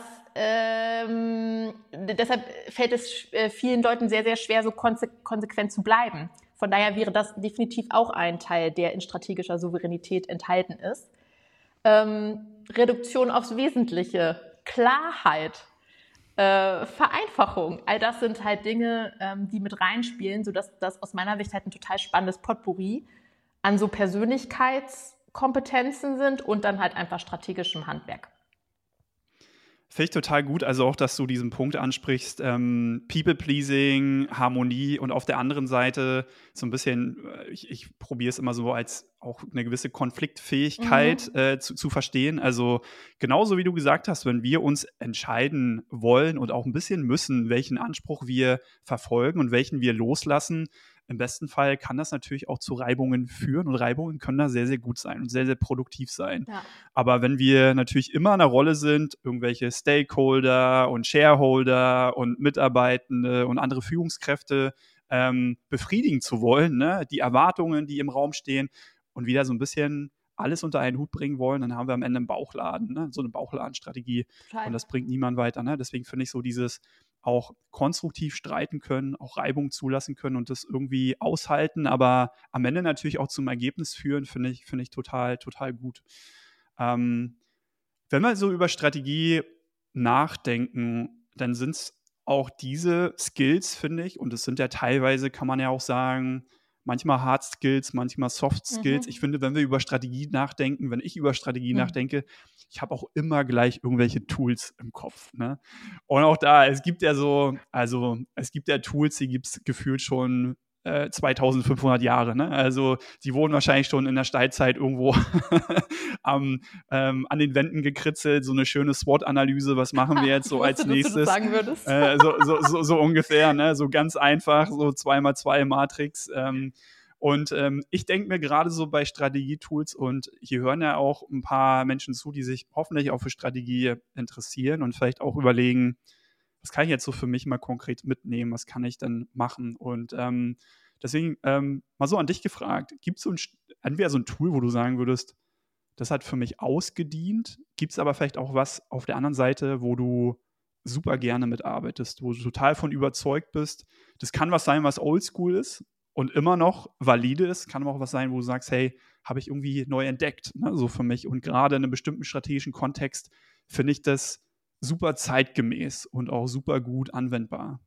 ähm, deshalb fällt es vielen Leuten sehr, sehr schwer, so konse- konsequent zu bleiben. Von daher wäre das definitiv auch ein Teil, der in strategischer Souveränität enthalten ist. Ähm, Reduktion aufs Wesentliche, Klarheit, äh, Vereinfachung, all das sind halt Dinge, ähm, die mit reinspielen, sodass das aus meiner Sicht halt ein total spannendes Potpourri an so Persönlichkeitskompetenzen sind und dann halt einfach strategischem Handwerk. Finde ich total gut, also auch, dass du diesen Punkt ansprichst, ähm, People-Pleasing, Harmonie und auf der anderen Seite so ein bisschen, äh, ich, ich probiere es immer so als auch eine gewisse Konfliktfähigkeit Mhm. äh, zu, zu verstehen. Also genauso wie du gesagt hast, wenn wir uns entscheiden wollen und auch ein bisschen müssen, welchen Anspruch wir verfolgen und welchen wir loslassen, im besten Fall kann das natürlich auch zu Reibungen führen und Reibungen können da sehr, sehr gut sein und sehr, sehr produktiv sein. Ja. Aber wenn wir natürlich immer in der Rolle sind, irgendwelche Stakeholder und Shareholder und Mitarbeitende und andere Führungskräfte ähm, befriedigen zu wollen, ne, die Erwartungen, die im Raum stehen und wieder so ein bisschen alles unter einen Hut bringen wollen, dann haben wir am Ende einen Bauchladen, ne, so eine Bauchladenstrategie und Total. das bringt niemand weiter. Ne? Deswegen finde ich so dieses auch konstruktiv streiten können, auch Reibung zulassen können und das irgendwie aushalten, aber am Ende natürlich auch zum Ergebnis führen, finde ich, finde ich total, total gut. Ähm, wenn wir so über Strategie nachdenken, dann sind es auch diese Skills, finde ich, und es sind ja teilweise, kann man ja auch sagen, manchmal Hard Skills, manchmal Soft Skills. Ich Mhm. finde, wenn wir über Strategie nachdenken, wenn ich über Strategie Mhm. nachdenke, ich habe auch immer gleich irgendwelche Tools im Kopf. Ne? Und auch da, es gibt ja so, also es gibt ja Tools, die gibt es gefühlt schon äh, zweitausendfünfhundert Jahre. Ne? Also die wurden wahrscheinlich schon in der Steinzeit irgendwo am, ähm, an den Wänden gekritzelt, so eine schöne SWOT-Analyse, was machen wir jetzt Ich so als wusste, dass du das nächstes? sagen würdest. Äh, so, so, so, so ungefähr, ne? So ganz einfach, so zwei mal zwei Matrix. Ähm, und ähm, ich denke mir gerade so bei Strategietools, und hier hören ja auch ein paar Menschen zu, die sich hoffentlich auch für Strategie interessieren und vielleicht auch überlegen, was kann ich jetzt so für mich mal konkret mitnehmen, was kann ich denn machen? Und ähm, deswegen ähm, mal so an dich gefragt, gibt es so ein, entweder so ein Tool, wo du sagen würdest, das hat für mich ausgedient, gibt es aber vielleicht auch was auf der anderen Seite, wo du super gerne mitarbeitest, wo du total von überzeugt bist. Das kann was sein, was oldschool ist und immer noch valide ist, kann aber auch was sein, wo du sagst, hey, habe ich irgendwie neu entdeckt, ne, so für mich. Und gerade in einem bestimmten strategischen Kontext finde ich das super zeitgemäß und auch super gut anwendbar.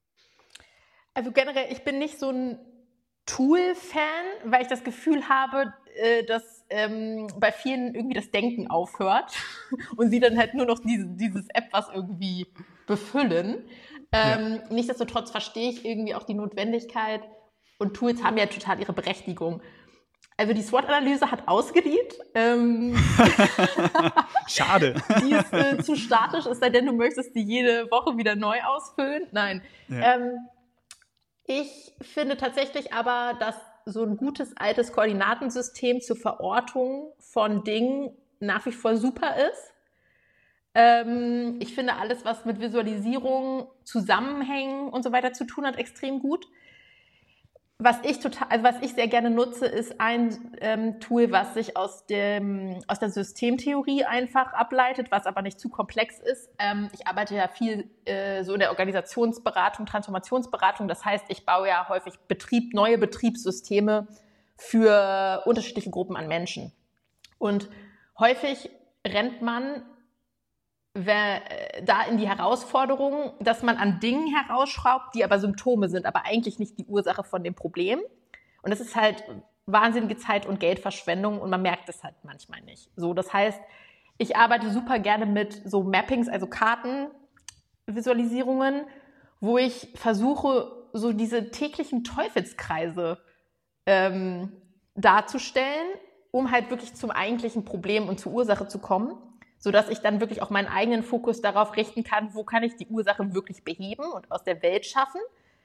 Also generell, ich bin nicht so ein Tool-Fan, weil ich das Gefühl habe, äh, dass ähm, bei vielen irgendwie das Denken aufhört und sie dann halt nur noch diese, dieses etwas irgendwie befüllen. Ja. Ähm, nichtsdestotrotz verstehe ich irgendwie auch die Notwendigkeit und Tools haben ja total ihre Berechtigung. Also die SWOT-Analyse hat ausgedient. Ähm, Schade. die ist äh, zu statisch, es sei denn, du möchtest die jede Woche wieder neu ausfüllen. Nein. Ja. Ähm, ich finde tatsächlich aber, dass so ein gutes altes Koordinatensystem zur Verortung von Dingen nach wie vor super ist. Ähm, ich finde alles, was mit Visualisierung, Zusammenhängen und so weiter zu tun hat, extrem gut. Was ich total, also was ich sehr gerne nutze, ist ein ähm, Tool, was sich aus dem aus der Systemtheorie einfach ableitet, was aber nicht zu komplex ist. Ähm, ich arbeite ja viel äh, so in der Organisationsberatung, Transformationsberatung. Das heißt, ich baue ja häufig Betrieb, neue Betriebssysteme für unterschiedliche Gruppen an Menschen. Und häufig rennt man wer, äh, da in die Herausforderung, dass man an Dingen herausschraubt, die aber Symptome sind, aber eigentlich nicht die Ursache von dem Problem. Und das ist halt wahnsinnige Zeit- und Geldverschwendung und man merkt es halt manchmal nicht. So, das heißt, ich arbeite super gerne mit so Mappings, also Kartenvisualisierungen, wo ich versuche, so diese täglichen Teufelskreise ähm, darzustellen, um halt wirklich zum eigentlichen Problem und zur Ursache zu kommen, sodass ich dann wirklich auch meinen eigenen Fokus darauf richten kann, wo kann ich die Ursache wirklich beheben und aus der Welt schaffen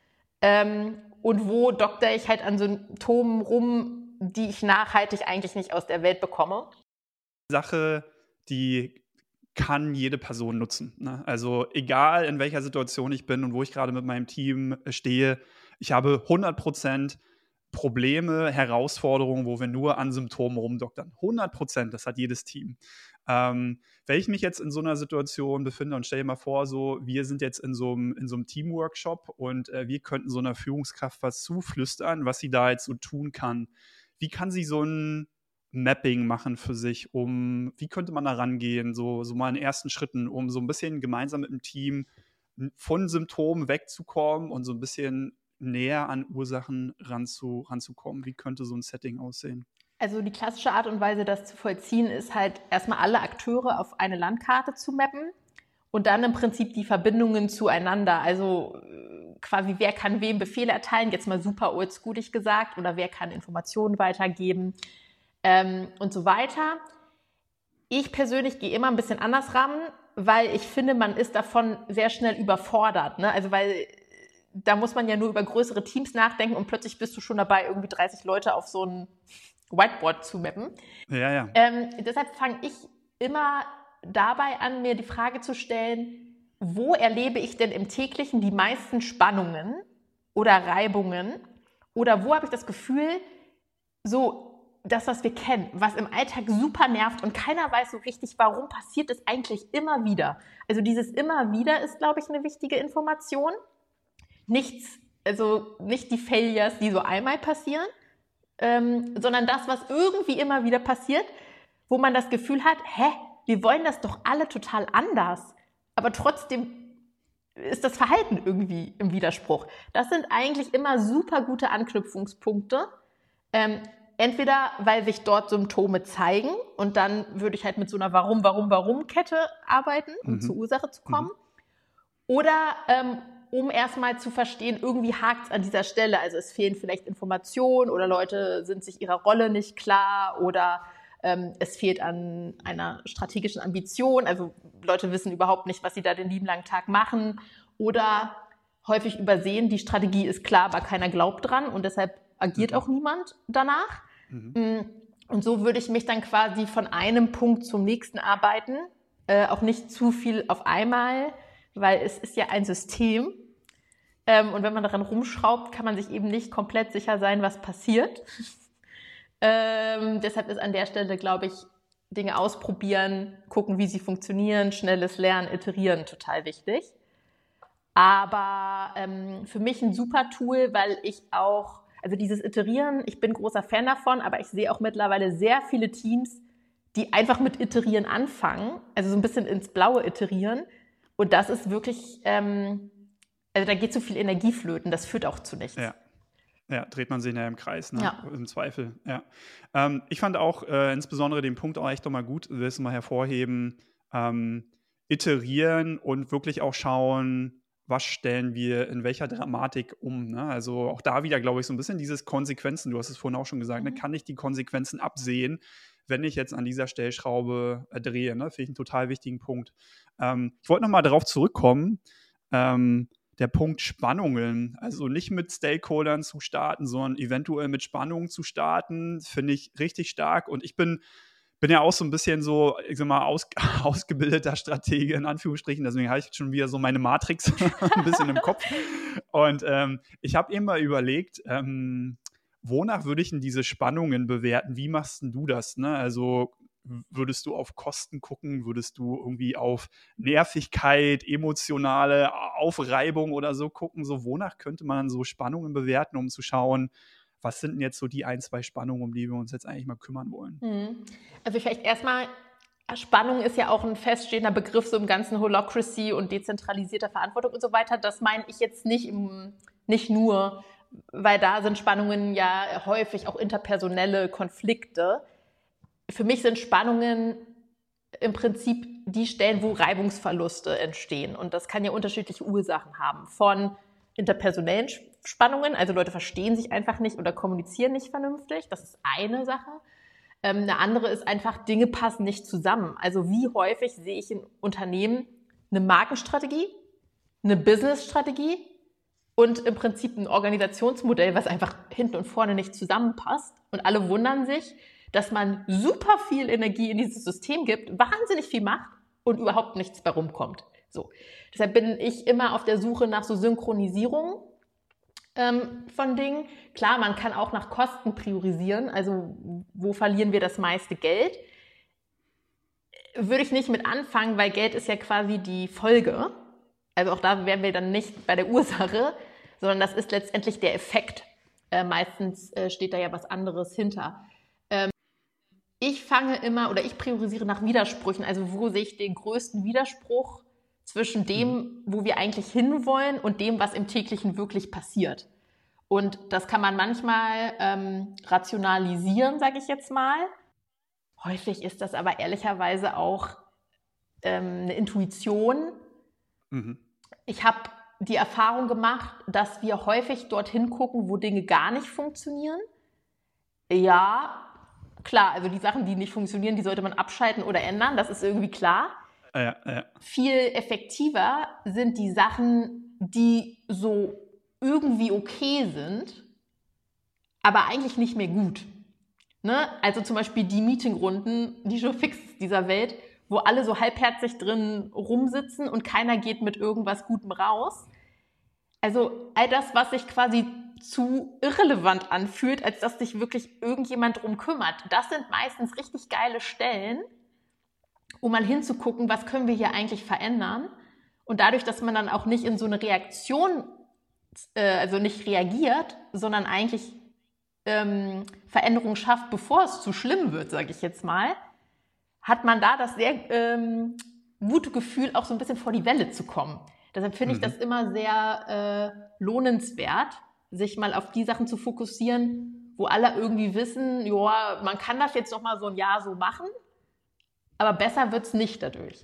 ähm, und wo dokter ich halt an Symptomen rum, die ich nachhaltig eigentlich nicht aus der Welt bekomme. Sache, die kann jede Person nutzen. Ne? Also egal, in welcher Situation ich bin und wo ich gerade mit meinem Team stehe, ich habe hundert Prozent Probleme, Herausforderungen, wo wir nur an Symptomen rumdoktern. hundert Prozent, das hat jedes Team. Ähm, wenn ich mich jetzt in so einer Situation befinde und stell dir mal vor, so, wir sind jetzt in so einem, in so einem Teamworkshop und äh, wir könnten so einer Führungskraft was zuflüstern, was sie da jetzt so tun kann. Wie kann sie so ein Mapping machen für sich, um, wie könnte man da rangehen, so, so mal in ersten Schritten, um so ein bisschen gemeinsam mit dem Team von Symptomen wegzukommen und so ein bisschen näher an Ursachen ranzu, ranzukommen? Wie könnte so ein Setting aussehen? Also die klassische Art und Weise, das zu vollziehen, ist halt erstmal alle Akteure auf eine Landkarte zu mappen und dann im Prinzip die Verbindungen zueinander. Also quasi, wer kann wem Befehle erteilen, jetzt mal super oldschoolig gesagt, oder wer kann Informationen weitergeben ähm, und so weiter. Ich persönlich gehe immer ein bisschen anders ran, weil ich finde, man ist davon sehr schnell überfordert. Ne? Also weil da muss man ja nur über größere Teams nachdenken und plötzlich bist du schon dabei, irgendwie dreißig Leute auf so ein Whiteboard zu mappen. Ja, ja. Ähm, deshalb fange ich immer dabei an, mir die Frage zu stellen, wo erlebe ich denn im täglichen die meisten Spannungen oder Reibungen? Oder wo habe ich das Gefühl, so das, was wir kennen, was im Alltag super nervt und keiner weiß so richtig, warum passiert es eigentlich immer wieder? Also dieses immer wieder ist, glaube ich, eine wichtige Information. Nichts, also nicht die Failures, die so einmal passieren, ähm, sondern das, was irgendwie immer wieder passiert, wo man das Gefühl hat, hä, wir wollen das doch alle total anders, aber trotzdem ist das Verhalten irgendwie im Widerspruch. Das sind eigentlich immer super gute Anknüpfungspunkte. Ähm, entweder, weil sich dort Symptome zeigen und dann würde ich halt mit so einer Warum, Warum, Warum-Kette arbeiten, um mhm. zur Ursache zu kommen. Mhm. Oder ähm, um erstmal zu verstehen, irgendwie hakt es an dieser Stelle. Also es fehlen vielleicht Informationen oder Leute sind sich ihrer Rolle nicht klar oder ähm, es fehlt an einer strategischen Ambition. Also Leute wissen überhaupt nicht, was sie da den lieben langen Tag machen. Oder häufig übersehen, die Strategie ist klar, aber keiner glaubt dran und deshalb agiert mhm. auch niemand danach. Mhm. Und so würde ich mich dann quasi von einem Punkt zum nächsten arbeiten. Äh, auch nicht zu viel auf einmal, weil es ist ja ein System. Ähm, und wenn man daran rumschraubt, kann man sich eben nicht komplett sicher sein, was passiert. ähm, deshalb ist an der Stelle, glaube ich, Dinge ausprobieren, gucken, wie sie funktionieren, schnelles Lernen, iterieren, total wichtig. Aber ähm, für mich ein super Tool, weil ich auch, also dieses Iterieren, ich bin großer Fan davon, aber ich sehe auch mittlerweile sehr viele Teams, die einfach mit Iterieren anfangen, also so ein bisschen ins Blaue iterieren. Und das ist wirklich, ähm, also da geht so viel Energie flöten, das führt auch zu nichts. Ja, ja, dreht man sich näher im Kreis, ne? Ja. Im Zweifel. Ja. Ähm, ich fand auch äh, insbesondere den Punkt auch echt nochmal gut, will es mal hervorheben, ähm, iterieren und wirklich auch schauen, was stellen wir in welcher Dramatik um. Ne? Also auch da wieder, glaube ich, so ein bisschen dieses Konsequenzen, du hast es vorhin auch schon gesagt, mhm. ne? Kann ich die Konsequenzen absehen, wenn ich jetzt an dieser Stellschraube äh, drehe? Ne? Finde ich einen total wichtigen Punkt. Ähm, ich wollte nochmal darauf zurückkommen, ähm, der Punkt Spannungen, also nicht mit Stakeholdern zu starten, sondern eventuell mit Spannungen zu starten, finde ich richtig stark. Und ich bin, bin ja auch so ein bisschen so, ich sag mal, aus, ausgebildeter Stratege in Anführungsstrichen, deswegen habe ich jetzt schon wieder so meine Matrix ein bisschen im Kopf. Und ähm, ich habe eben mal überlegt, ähm, wonach würde ich denn diese Spannungen bewerten? Wie machst denn du das? Ne? Also würdest du auf Kosten gucken? Würdest du irgendwie auf Nervigkeit, emotionale Aufreibung oder so gucken? So, wonach könnte man so Spannungen bewerten, um zu schauen, was sind denn jetzt so die ein, zwei Spannungen, um die wir uns jetzt eigentlich mal kümmern wollen? Also vielleicht erstmal, Spannung ist ja auch ein feststehender Begriff so im ganzen Holacracy und dezentralisierter Verantwortung und so weiter. Das meine ich jetzt nicht, im, nicht nur, weil da sind Spannungen ja häufig auch interpersonelle Konflikte. Für mich sind Spannungen im Prinzip die Stellen, wo Reibungsverluste entstehen. Und das kann ja unterschiedliche Ursachen haben. Von interpersonellen Spannungen, also Leute verstehen sich einfach nicht oder kommunizieren nicht vernünftig. Das ist eine Sache. Ähm, eine andere ist einfach, Dinge passen nicht zusammen. Also wie häufig sehe ich in Unternehmen eine Markenstrategie, eine Businessstrategie und im Prinzip ein Organisationsmodell, was einfach hinten und vorne nicht zusammenpasst. Und alle wundern sich, dass man super viel Energie in dieses System gibt, wahnsinnig viel macht und überhaupt nichts bei rumkommt. So. Deshalb bin ich immer auf der Suche nach so Synchronisierung ähm, von Dingen. Klar, man kann auch nach Kosten priorisieren, also wo verlieren wir das meiste Geld? Würde ich nicht mit anfangen, weil Geld ist ja quasi die Folge. Also auch da wären wir dann nicht bei der Ursache, sondern das ist letztendlich der Effekt. Äh, meistens äh, steht da ja was anderes hinter. Ich fange immer oder ich priorisiere nach Widersprüchen, also wo sehe ich den größten Widerspruch zwischen dem, wo wir eigentlich hinwollen und dem, was im täglichen wirklich passiert. Und das kann man manchmal ähm, rationalisieren, sage ich jetzt mal. Häufig ist das aber ehrlicherweise auch ähm, eine Intuition, Mhm. Ich habe die Erfahrung gemacht, dass wir häufig dorthin gucken, wo Dinge gar nicht funktionieren. Ja, klar, also die Sachen, die nicht funktionieren, die sollte man abschalten oder ändern, das ist irgendwie klar. Ja, ja. Viel effektiver sind die Sachen, die so irgendwie okay sind, aber eigentlich nicht mehr gut. Ne? Also zum Beispiel die Meetingrunden, die Joe Fix dieser Welt, wo alle so halbherzig drin rumsitzen und keiner geht mit irgendwas Gutem raus. Also all das, was sich quasi zu irrelevant anfühlt, als dass sich wirklich irgendjemand drum kümmert, das sind meistens richtig geile Stellen, um mal hinzugucken, was können wir hier eigentlich verändern. Und dadurch, dass man dann auch nicht in so eine Reaktion, äh, also nicht reagiert, sondern eigentlich ähm, Veränderungen schafft, bevor es zu schlimm wird, sage ich jetzt mal, hat man da das sehr ähm, gute Gefühl, auch so ein bisschen vor die Welle zu kommen. Deshalb finde ich Mhm. das immer sehr äh, lohnenswert, sich mal auf die Sachen zu fokussieren, wo alle irgendwie wissen, ja, man kann das jetzt noch mal so ein Jahr so machen, aber besser wird's nicht dadurch.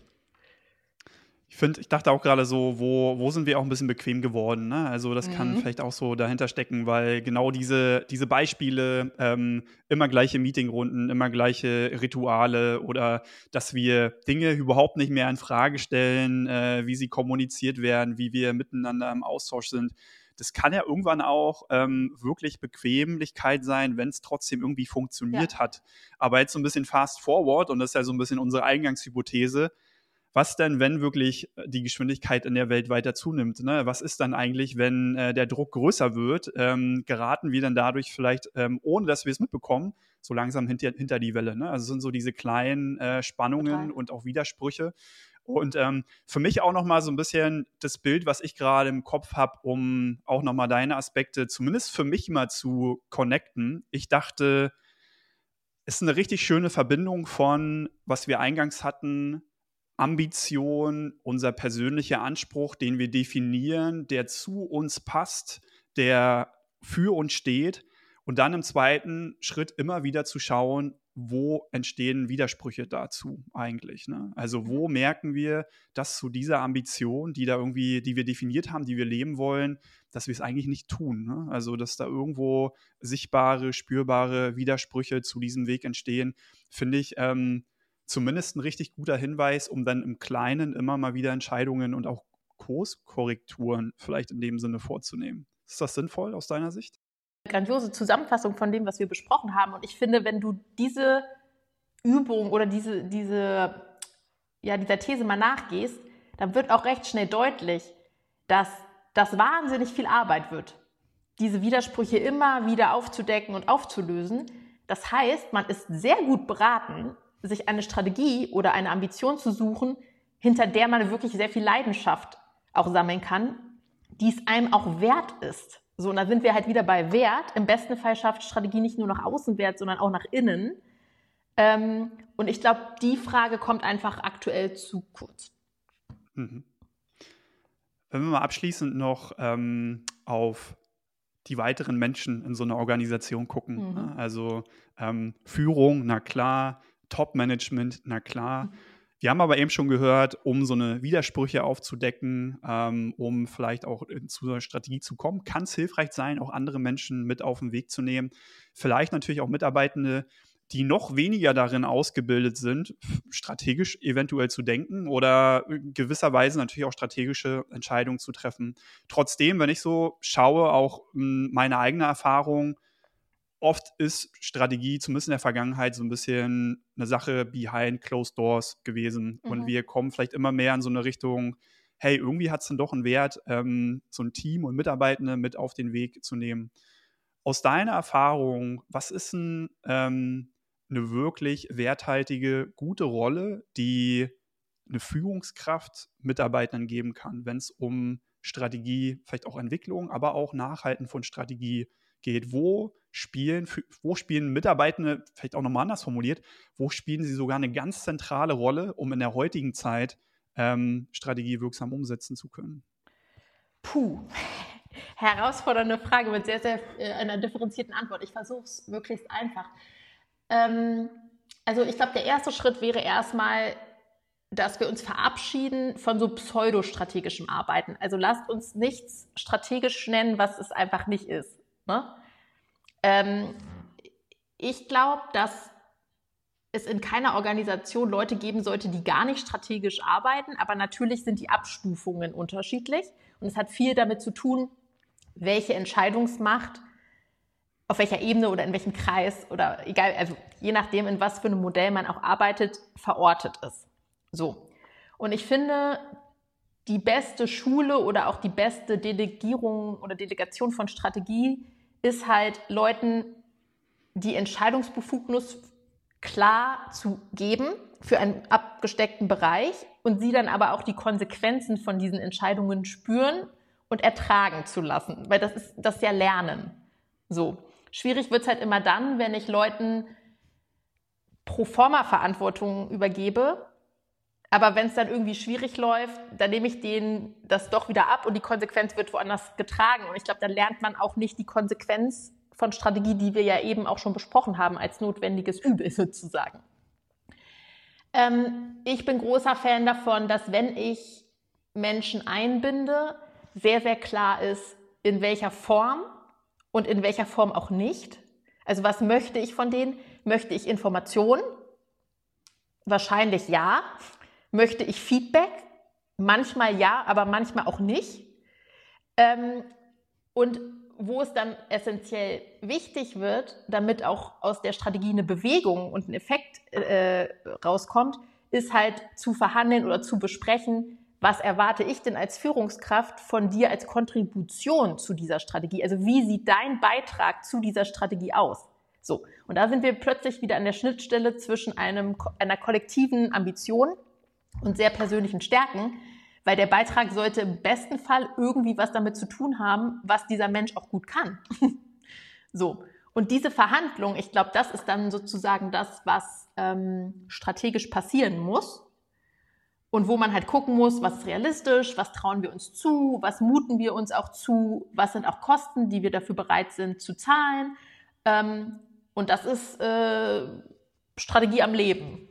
Ich finde, ich dachte auch gerade so, wo, wo sind wir auch ein bisschen bequem geworden, ne? Also das kann vielleicht auch so dahinter stecken, weil genau diese, diese Beispiele, ähm, immer gleiche Meetingrunden, immer gleiche Rituale oder dass wir Dinge überhaupt nicht mehr in Frage stellen, äh, wie sie kommuniziert werden, wie wir miteinander im Austausch sind. Das kann ja irgendwann auch ähm, wirklich Bequemlichkeit sein, wenn es trotzdem irgendwie funktioniert Ja. hat. Aber jetzt so ein bisschen fast forward, und das ist ja so ein bisschen unsere Eingangshypothese, was denn, wenn wirklich die Geschwindigkeit in der Welt weiter zunimmt? Ne? Was ist dann eigentlich, wenn äh, der Druck größer wird? Ähm, geraten wir dann dadurch vielleicht, ähm, ohne dass wir es mitbekommen, so langsam hinter, hinter die Welle? Ne? Also es sind so diese kleinen äh, Spannungen Total. und auch Widersprüche. Und ähm, für mich auch nochmal so ein bisschen das Bild, was ich gerade im Kopf habe, um auch nochmal deine Aspekte zumindest für mich mal zu connecten. Ich dachte, es ist eine richtig schöne Verbindung von, was wir eingangs hatten, Ambition, unser persönlicher Anspruch, den wir definieren, der zu uns passt, der für uns steht. Und dann im zweiten Schritt immer wieder zu schauen, wo entstehen Widersprüche dazu eigentlich. Ne? Also wo merken wir, dass zu dieser Ambition, die da irgendwie, die wir definiert haben, die wir leben wollen, dass wir es eigentlich nicht tun. Ne? Also dass da irgendwo sichtbare, spürbare Widersprüche zu diesem Weg entstehen, finde ich ähm, zumindest ein richtig guter Hinweis, um dann im Kleinen immer mal wieder Entscheidungen und auch Kurskorrekturen vielleicht in dem Sinne vorzunehmen. Ist das sinnvoll aus deiner Sicht? Grandiose Zusammenfassung von dem, was wir besprochen haben. Und ich finde, wenn du diese Übung oder diese, diese, ja, dieser These mal nachgehst, dann wird auch recht schnell deutlich, dass das wahnsinnig viel Arbeit wird, diese Widersprüche immer wieder aufzudecken und aufzulösen. Das heißt, man ist sehr gut beraten, sich eine Strategie oder eine Ambition zu suchen, hinter der man wirklich sehr viel Leidenschaft auch sammeln kann, die es einem auch wert ist. So, und da sind wir halt wieder bei Wert. Im besten Fall schafft Strategie nicht nur nach außen Wert, sondern auch nach innen. Ähm, und ich glaube, die Frage kommt einfach aktuell zu kurz. Mhm. Wenn wir mal abschließend noch ähm, auf die weiteren Menschen in so einer Organisation gucken. Mhm. Ne? Also ähm, Führung, na klar, Top-Management, na klar. Mhm. Wir haben aber eben schon gehört, um so eine Widersprüche aufzudecken, ähm, um vielleicht auch in, zu einer Strategie zu kommen, kann es hilfreich sein, auch andere Menschen mit auf den Weg zu nehmen. Vielleicht natürlich auch Mitarbeitende, die noch weniger darin ausgebildet sind, strategisch eventuell zu denken oder gewisserweise natürlich auch strategische Entscheidungen zu treffen. Trotzdem, wenn ich so schaue, auch mh, meine eigene Erfahrung, oft ist Strategie, zumindest in der Vergangenheit, so ein bisschen eine Sache behind closed doors gewesen. Mhm. Und wir kommen vielleicht immer mehr in so eine Richtung, hey, irgendwie hat es dann doch einen Wert, ähm, so ein Team und Mitarbeitende mit auf den Weg zu nehmen. Aus deiner Erfahrung, was ist denn ähm, eine wirklich werthaltige, gute Rolle, die eine Führungskraft Mitarbeitern geben kann, wenn es um Strategie, vielleicht auch Entwicklung, aber auch Nachhalten von Strategie geht? Wo spielen, wo spielen Mitarbeitende, vielleicht auch nochmal anders formuliert, wo spielen sie sogar eine ganz zentrale Rolle, um in der heutigen Zeit ähm, Strategie wirksam umsetzen zu können? Puh, herausfordernde Frage mit sehr, sehr äh, einer differenzierten Antwort. Ich versuche es möglichst einfach. Ähm, also ich glaube, der erste Schritt wäre erstmal dass wir uns verabschieden von so pseudostrategischem Arbeiten. Also lasst uns nichts strategisch nennen, was es einfach nicht ist. Ne? Ähm, ich glaube, dass es in keiner Organisation Leute geben sollte, die gar nicht strategisch arbeiten, aber natürlich sind die Abstufungen unterschiedlich und es hat viel damit zu tun, welche Entscheidungsmacht auf welcher Ebene oder in welchem Kreis oder egal, also je nachdem, in was für einem Modell man auch arbeitet, verortet ist. So. Und ich finde, die beste Schule oder auch die beste Delegierung oder Delegation von Strategie ist halt Leuten die Entscheidungsbefugnis klar zu geben für einen abgesteckten Bereich und sie dann aber auch die Konsequenzen von diesen Entscheidungen spüren und ertragen zu lassen, weil das ist das ja Lernen. So. Schwierig wird es halt immer dann, wenn ich Leuten Proforma-Verantwortung übergebe, aber wenn es dann irgendwie schwierig läuft, dann nehme ich denen das doch wieder ab und die Konsequenz wird woanders getragen. Und ich glaube, dann lernt man auch nicht die Konsequenz von Strategie, die wir ja eben auch schon besprochen haben, als notwendiges Übel sozusagen. Ähm, ich bin großer Fan davon, dass wenn ich Menschen einbinde, sehr, sehr klar ist, in welcher Form und in welcher Form auch nicht. Also was möchte ich von denen? Möchte ich Informationen? Wahrscheinlich ja. Möchte ich Feedback? Manchmal ja, aber manchmal auch nicht. Ähm, und wo es dann essentiell wichtig wird, damit auch aus der Strategie eine Bewegung und ein Effekt äh, rauskommt, ist halt zu verhandeln oder zu besprechen, was erwarte ich denn als Führungskraft von dir als Kontribution zu dieser Strategie? Also wie sieht dein Beitrag zu dieser Strategie aus? So, und da sind wir plötzlich wieder an der Schnittstelle zwischen einem, einer kollektiven Ambition und sehr persönlichen Stärken, weil der Beitrag sollte im besten Fall irgendwie was damit zu tun haben, was dieser Mensch auch gut kann. So, und diese Verhandlung, ich glaube, das ist dann sozusagen das, was ähm, strategisch passieren muss. Und wo man halt gucken muss, was ist realistisch, was trauen wir uns zu, was muten wir uns auch zu, was sind auch Kosten, die wir dafür bereit sind zu zahlen. Ähm, und das ist äh, Strategie am Leben.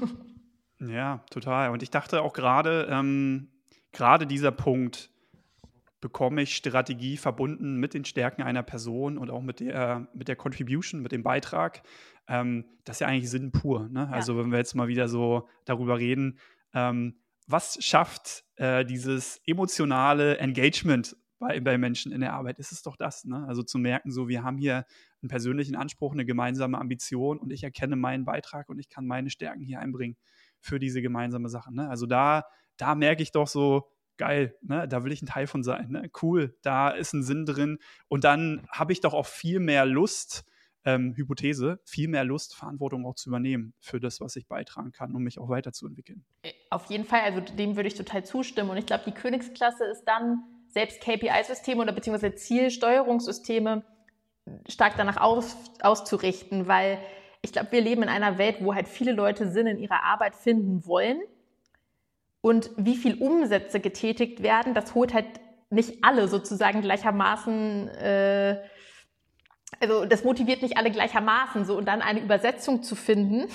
Ja, total. Und ich dachte auch gerade, ähm, gerade dieser Punkt, bekomme ich Strategie verbunden mit den Stärken einer Person und auch mit der, mit der Contribution, mit dem Beitrag. Ähm, das ist ja eigentlich Sinn pur. Ne? Also ja. Wenn wir jetzt mal wieder so darüber reden, ähm, was schafft äh, dieses emotionale Engagement bei, bei Menschen in der Arbeit, ist es doch das. Ne? Also zu merken, so wir haben hier einen persönlichen Anspruch, eine gemeinsame Ambition und ich erkenne meinen Beitrag und ich kann meine Stärken hier einbringen für diese gemeinsame Sache. Ne? Also da, da merke ich doch so, geil, ne? Da will ich ein Teil von sein. Ne? Cool, da ist ein Sinn drin. Und dann habe ich doch auch viel mehr Lust, ähm, Hypothese, viel mehr Lust, Verantwortung auch zu übernehmen für das, was ich beitragen kann, um mich auch weiterzuentwickeln. Auf jeden Fall, also dem würde ich total zustimmen. Und ich glaube, die Königsklasse ist dann, selbst K P I-Systeme oder beziehungsweise Zielsteuerungssysteme stark danach aus, auszurichten, weil ich glaube, wir leben in einer Welt, wo halt viele Leute Sinn in ihrer Arbeit finden wollen. Und wie viel Umsätze getätigt werden, das holt halt nicht alle sozusagen gleichermaßen, äh, also das motiviert nicht alle gleichermaßen so. Und dann eine Übersetzung zu finden,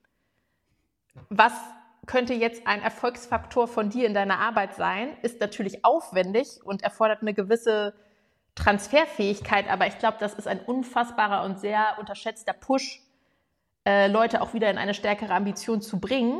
was könnte jetzt ein Erfolgsfaktor von dir in deiner Arbeit sein, ist natürlich aufwendig und erfordert eine gewisse Transferfähigkeit. Aber ich glaube, das ist ein unfassbarer und sehr unterschätzter Push, äh, Leute auch wieder in eine stärkere Ambition zu bringen.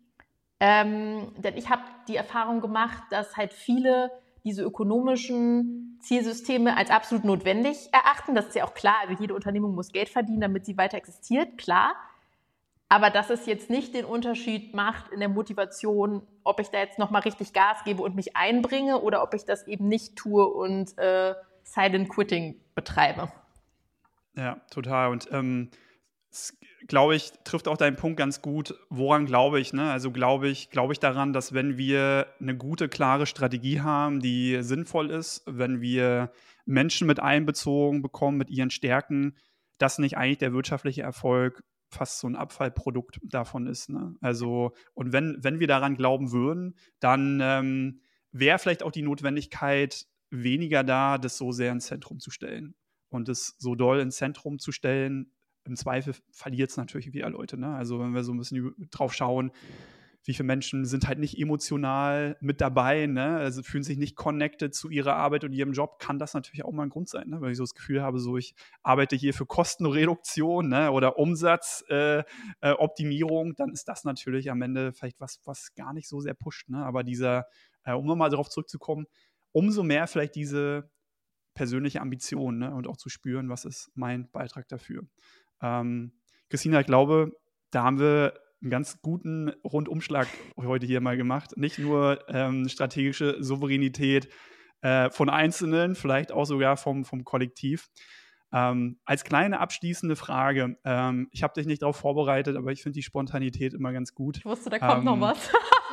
Ähm, denn ich habe die Erfahrung gemacht, dass halt viele diese ökonomischen Zielsysteme als absolut notwendig erachten. Das ist ja auch klar, also jede Unternehmung muss Geld verdienen, damit sie weiter existiert, klar. Aber dass es jetzt nicht den Unterschied macht in der Motivation, ob ich da jetzt nochmal richtig Gas gebe und mich einbringe oder ob ich das eben nicht tue und äh, Silent Quitting betreibe. Ja, total. Und ähm, glaube ich, trifft auch deinen Punkt ganz gut. Woran glaube ich? Ne? Also glaube ich, glaube ich daran, dass wenn wir eine gute, klare Strategie haben, die sinnvoll ist, wenn wir Menschen mit einbezogen bekommen mit ihren Stärken, dass nicht eigentlich der wirtschaftliche Erfolg fast so ein Abfallprodukt davon ist. Ne? Also, und wenn, wenn wir daran glauben würden, dann ähm, wäre vielleicht auch die Notwendigkeit weniger da, das so sehr ins Zentrum zu stellen. Und das so doll ins Zentrum zu stellen, im Zweifel verliert es natürlich wieder Leute. Ne? Also wenn wir so ein bisschen drauf schauen, Wie viele Menschen sind halt nicht emotional mit dabei, ne? Also fühlen sich nicht connected zu ihrer Arbeit und ihrem Job, kann das natürlich auch mal ein Grund sein, ne? Weil ich so das Gefühl habe, so ich arbeite hier für Kostenreduktion, ne? Oder Umsatzoptimierung, äh, äh, dann ist das natürlich am Ende vielleicht was, was gar nicht so sehr pusht, ne? Aber dieser, äh, um nochmal darauf zurückzukommen, umso mehr vielleicht diese persönliche Ambition, ne? Und auch zu spüren, was ist mein Beitrag dafür. Ähm, Christina, ich glaube, da haben wir einen ganz guten Rundumschlag heute hier mal gemacht. Nicht nur ähm, strategische Souveränität äh, von Einzelnen, vielleicht auch sogar vom, vom Kollektiv. Ähm, als kleine abschließende Frage, ähm, ich habe dich nicht darauf vorbereitet, aber ich finde die Spontanität immer ganz gut. Ich wusste, da kommt ähm, noch was.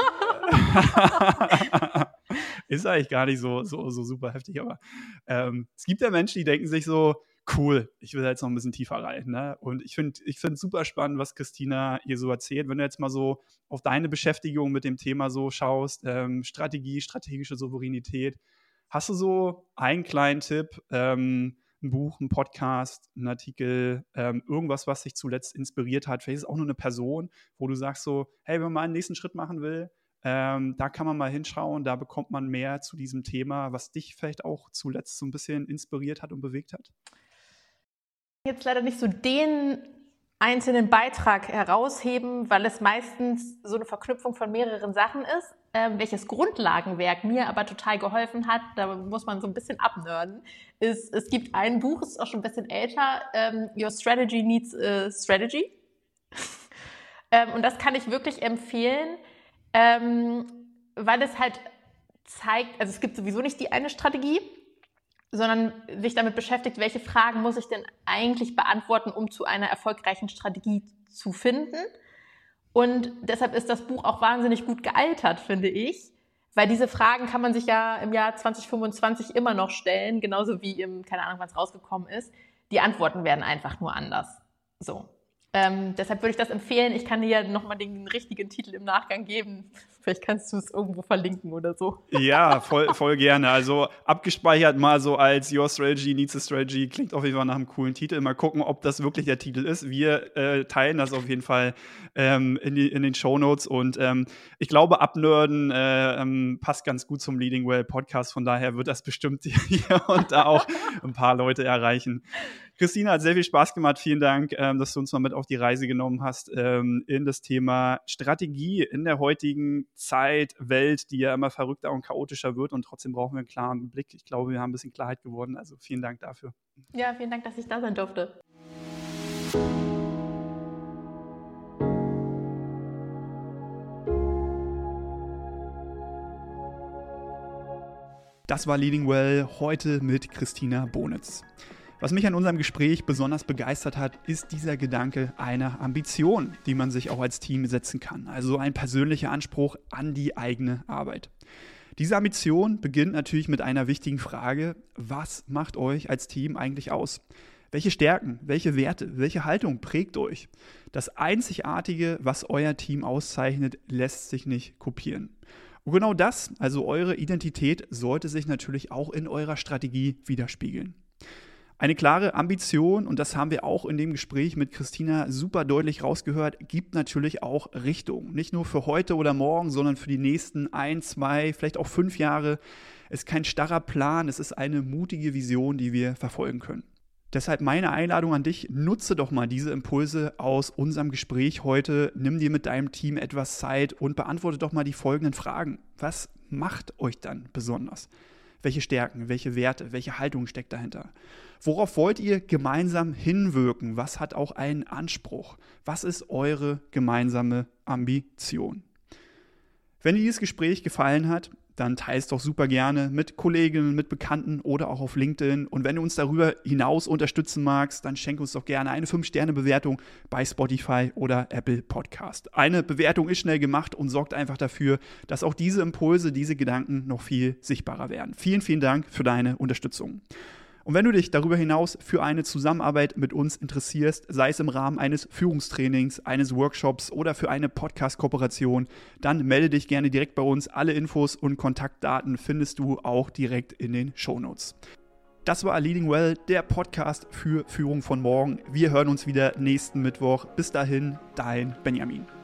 Ist eigentlich gar nicht so, so, so super heftig, aber ähm, es gibt ja Menschen, die denken sich so, cool, ich will jetzt noch ein bisschen tiefer rein. Ne? Und ich finde ich finde es super spannend, was Christina hier so erzählt. Wenn du jetzt mal so auf deine Beschäftigung mit dem Thema so schaust, ähm, Strategie, strategische Souveränität, hast du so einen kleinen Tipp, ähm, ein Buch, ein Podcast, ein Artikel, ähm, irgendwas, was dich zuletzt inspiriert hat? Vielleicht ist es auch nur eine Person, wo du sagst so, hey, wenn man mal einen nächsten Schritt machen will, ähm, da kann man mal hinschauen, da bekommt man mehr zu diesem Thema, was dich vielleicht auch zuletzt so ein bisschen inspiriert hat und bewegt hat? Jetzt leider nicht so den einzelnen Beitrag herausheben, weil es meistens so eine Verknüpfung von mehreren Sachen ist, äh, welches Grundlagenwerk mir aber total geholfen hat, da muss man so ein bisschen abnörden, ist, es gibt ein Buch, es ist auch schon ein bisschen älter, ähm, Your Strategy Needs a Strategy. ähm, und das kann ich wirklich empfehlen, ähm, weil es halt zeigt, also es gibt sowieso nicht die eine Strategie, sondern sich damit beschäftigt, welche Fragen muss ich denn eigentlich beantworten, um zu einer erfolgreichen Strategie zu finden. Und deshalb ist das Buch auch wahnsinnig gut gealtert, finde ich, weil diese Fragen kann man sich ja im Jahr zwanzig fünfundzwanzig immer noch stellen, genauso wie im, keine Ahnung, wann es rausgekommen ist. Die Antworten werden einfach nur anders. So. Ähm, deshalb würde ich das empfehlen. Ich kann dir nochmal den richtigen Titel im Nachgang geben. Vielleicht kannst du es irgendwo verlinken oder so. Ja, voll, voll gerne. Also abgespeichert mal so als Your Strategy Needs a Strategy. Klingt auf jeden Fall nach einem coolen Titel. Mal gucken, ob das wirklich der Titel ist. Wir äh, teilen das auf jeden Fall ähm, in, die, in den Shownotes. Und ähm, ich glaube, Abnörden äh, ähm, passt ganz gut zum Leading Well Podcast. Von daher wird das bestimmt hier und da auch ein paar Leute erreichen. Christina, hat sehr viel Spaß gemacht. Vielen Dank, ähm, dass du uns mal mit auf die Reise genommen hast ähm, in das Thema Strategie in der heutigen Zeit, Welt, die ja immer verrückter und chaotischer wird. Und trotzdem brauchen wir einen klaren Blick. Ich glaube, wir haben ein bisschen Klarheit geworden. Also vielen Dank dafür. Ja, vielen Dank, dass ich da sein durfte. Das war Leading Well heute mit Christina Bonitz. Was mich an unserem Gespräch besonders begeistert hat, ist dieser Gedanke einer Ambition, die man sich auch als Team setzen kann. Also ein persönlicher Anspruch an die eigene Arbeit. Diese Ambition beginnt natürlich mit einer wichtigen Frage: Was macht euch als Team eigentlich aus? Welche Stärken, welche Werte, welche Haltung prägt euch? Das Einzigartige, was euer Team auszeichnet, lässt sich nicht kopieren. Und genau das, also eure Identität, sollte sich natürlich auch in eurer Strategie widerspiegeln. Eine klare Ambition, und das haben wir auch in dem Gespräch mit Christina super deutlich rausgehört, gibt natürlich auch Richtung. Nicht nur für heute oder morgen, sondern für die nächsten ein, zwei, vielleicht auch fünf Jahre. Es ist kein starrer Plan, es ist eine mutige Vision, die wir verfolgen können. Deshalb meine Einladung an dich, nutze doch mal diese Impulse aus unserem Gespräch heute, nimm dir mit deinem Team etwas Zeit und beantworte doch mal die folgenden Fragen. Was macht euch dann besonders? Welche Stärken, welche Werte, welche Haltung steckt dahinter? Worauf wollt ihr gemeinsam hinwirken? Was hat auch einen Anspruch? Was ist eure gemeinsame Ambition? Wenn dir dieses Gespräch gefallen hat, dann teile es doch super gerne mit Kolleginnen, mit Bekannten oder auch auf LinkedIn. Und wenn du uns darüber hinaus unterstützen magst, dann schenke uns doch gerne eine fünf Sterne Bewertung bei Spotify oder Apple Podcast. Eine Bewertung ist schnell gemacht und sorgt einfach dafür, dass auch diese Impulse, diese Gedanken noch viel sichtbarer werden. Vielen, vielen Dank für deine Unterstützung. Und wenn du dich darüber hinaus für eine Zusammenarbeit mit uns interessierst, sei es im Rahmen eines Führungstrainings, eines Workshops oder für eine Podcast-Kooperation, dann melde dich gerne direkt bei uns. Alle Infos und Kontaktdaten findest du auch direkt in den Shownotes. Das war Leading Well, der Podcast für Führung von morgen. Wir hören uns wieder nächsten Mittwoch. Bis dahin, dein Benjamin.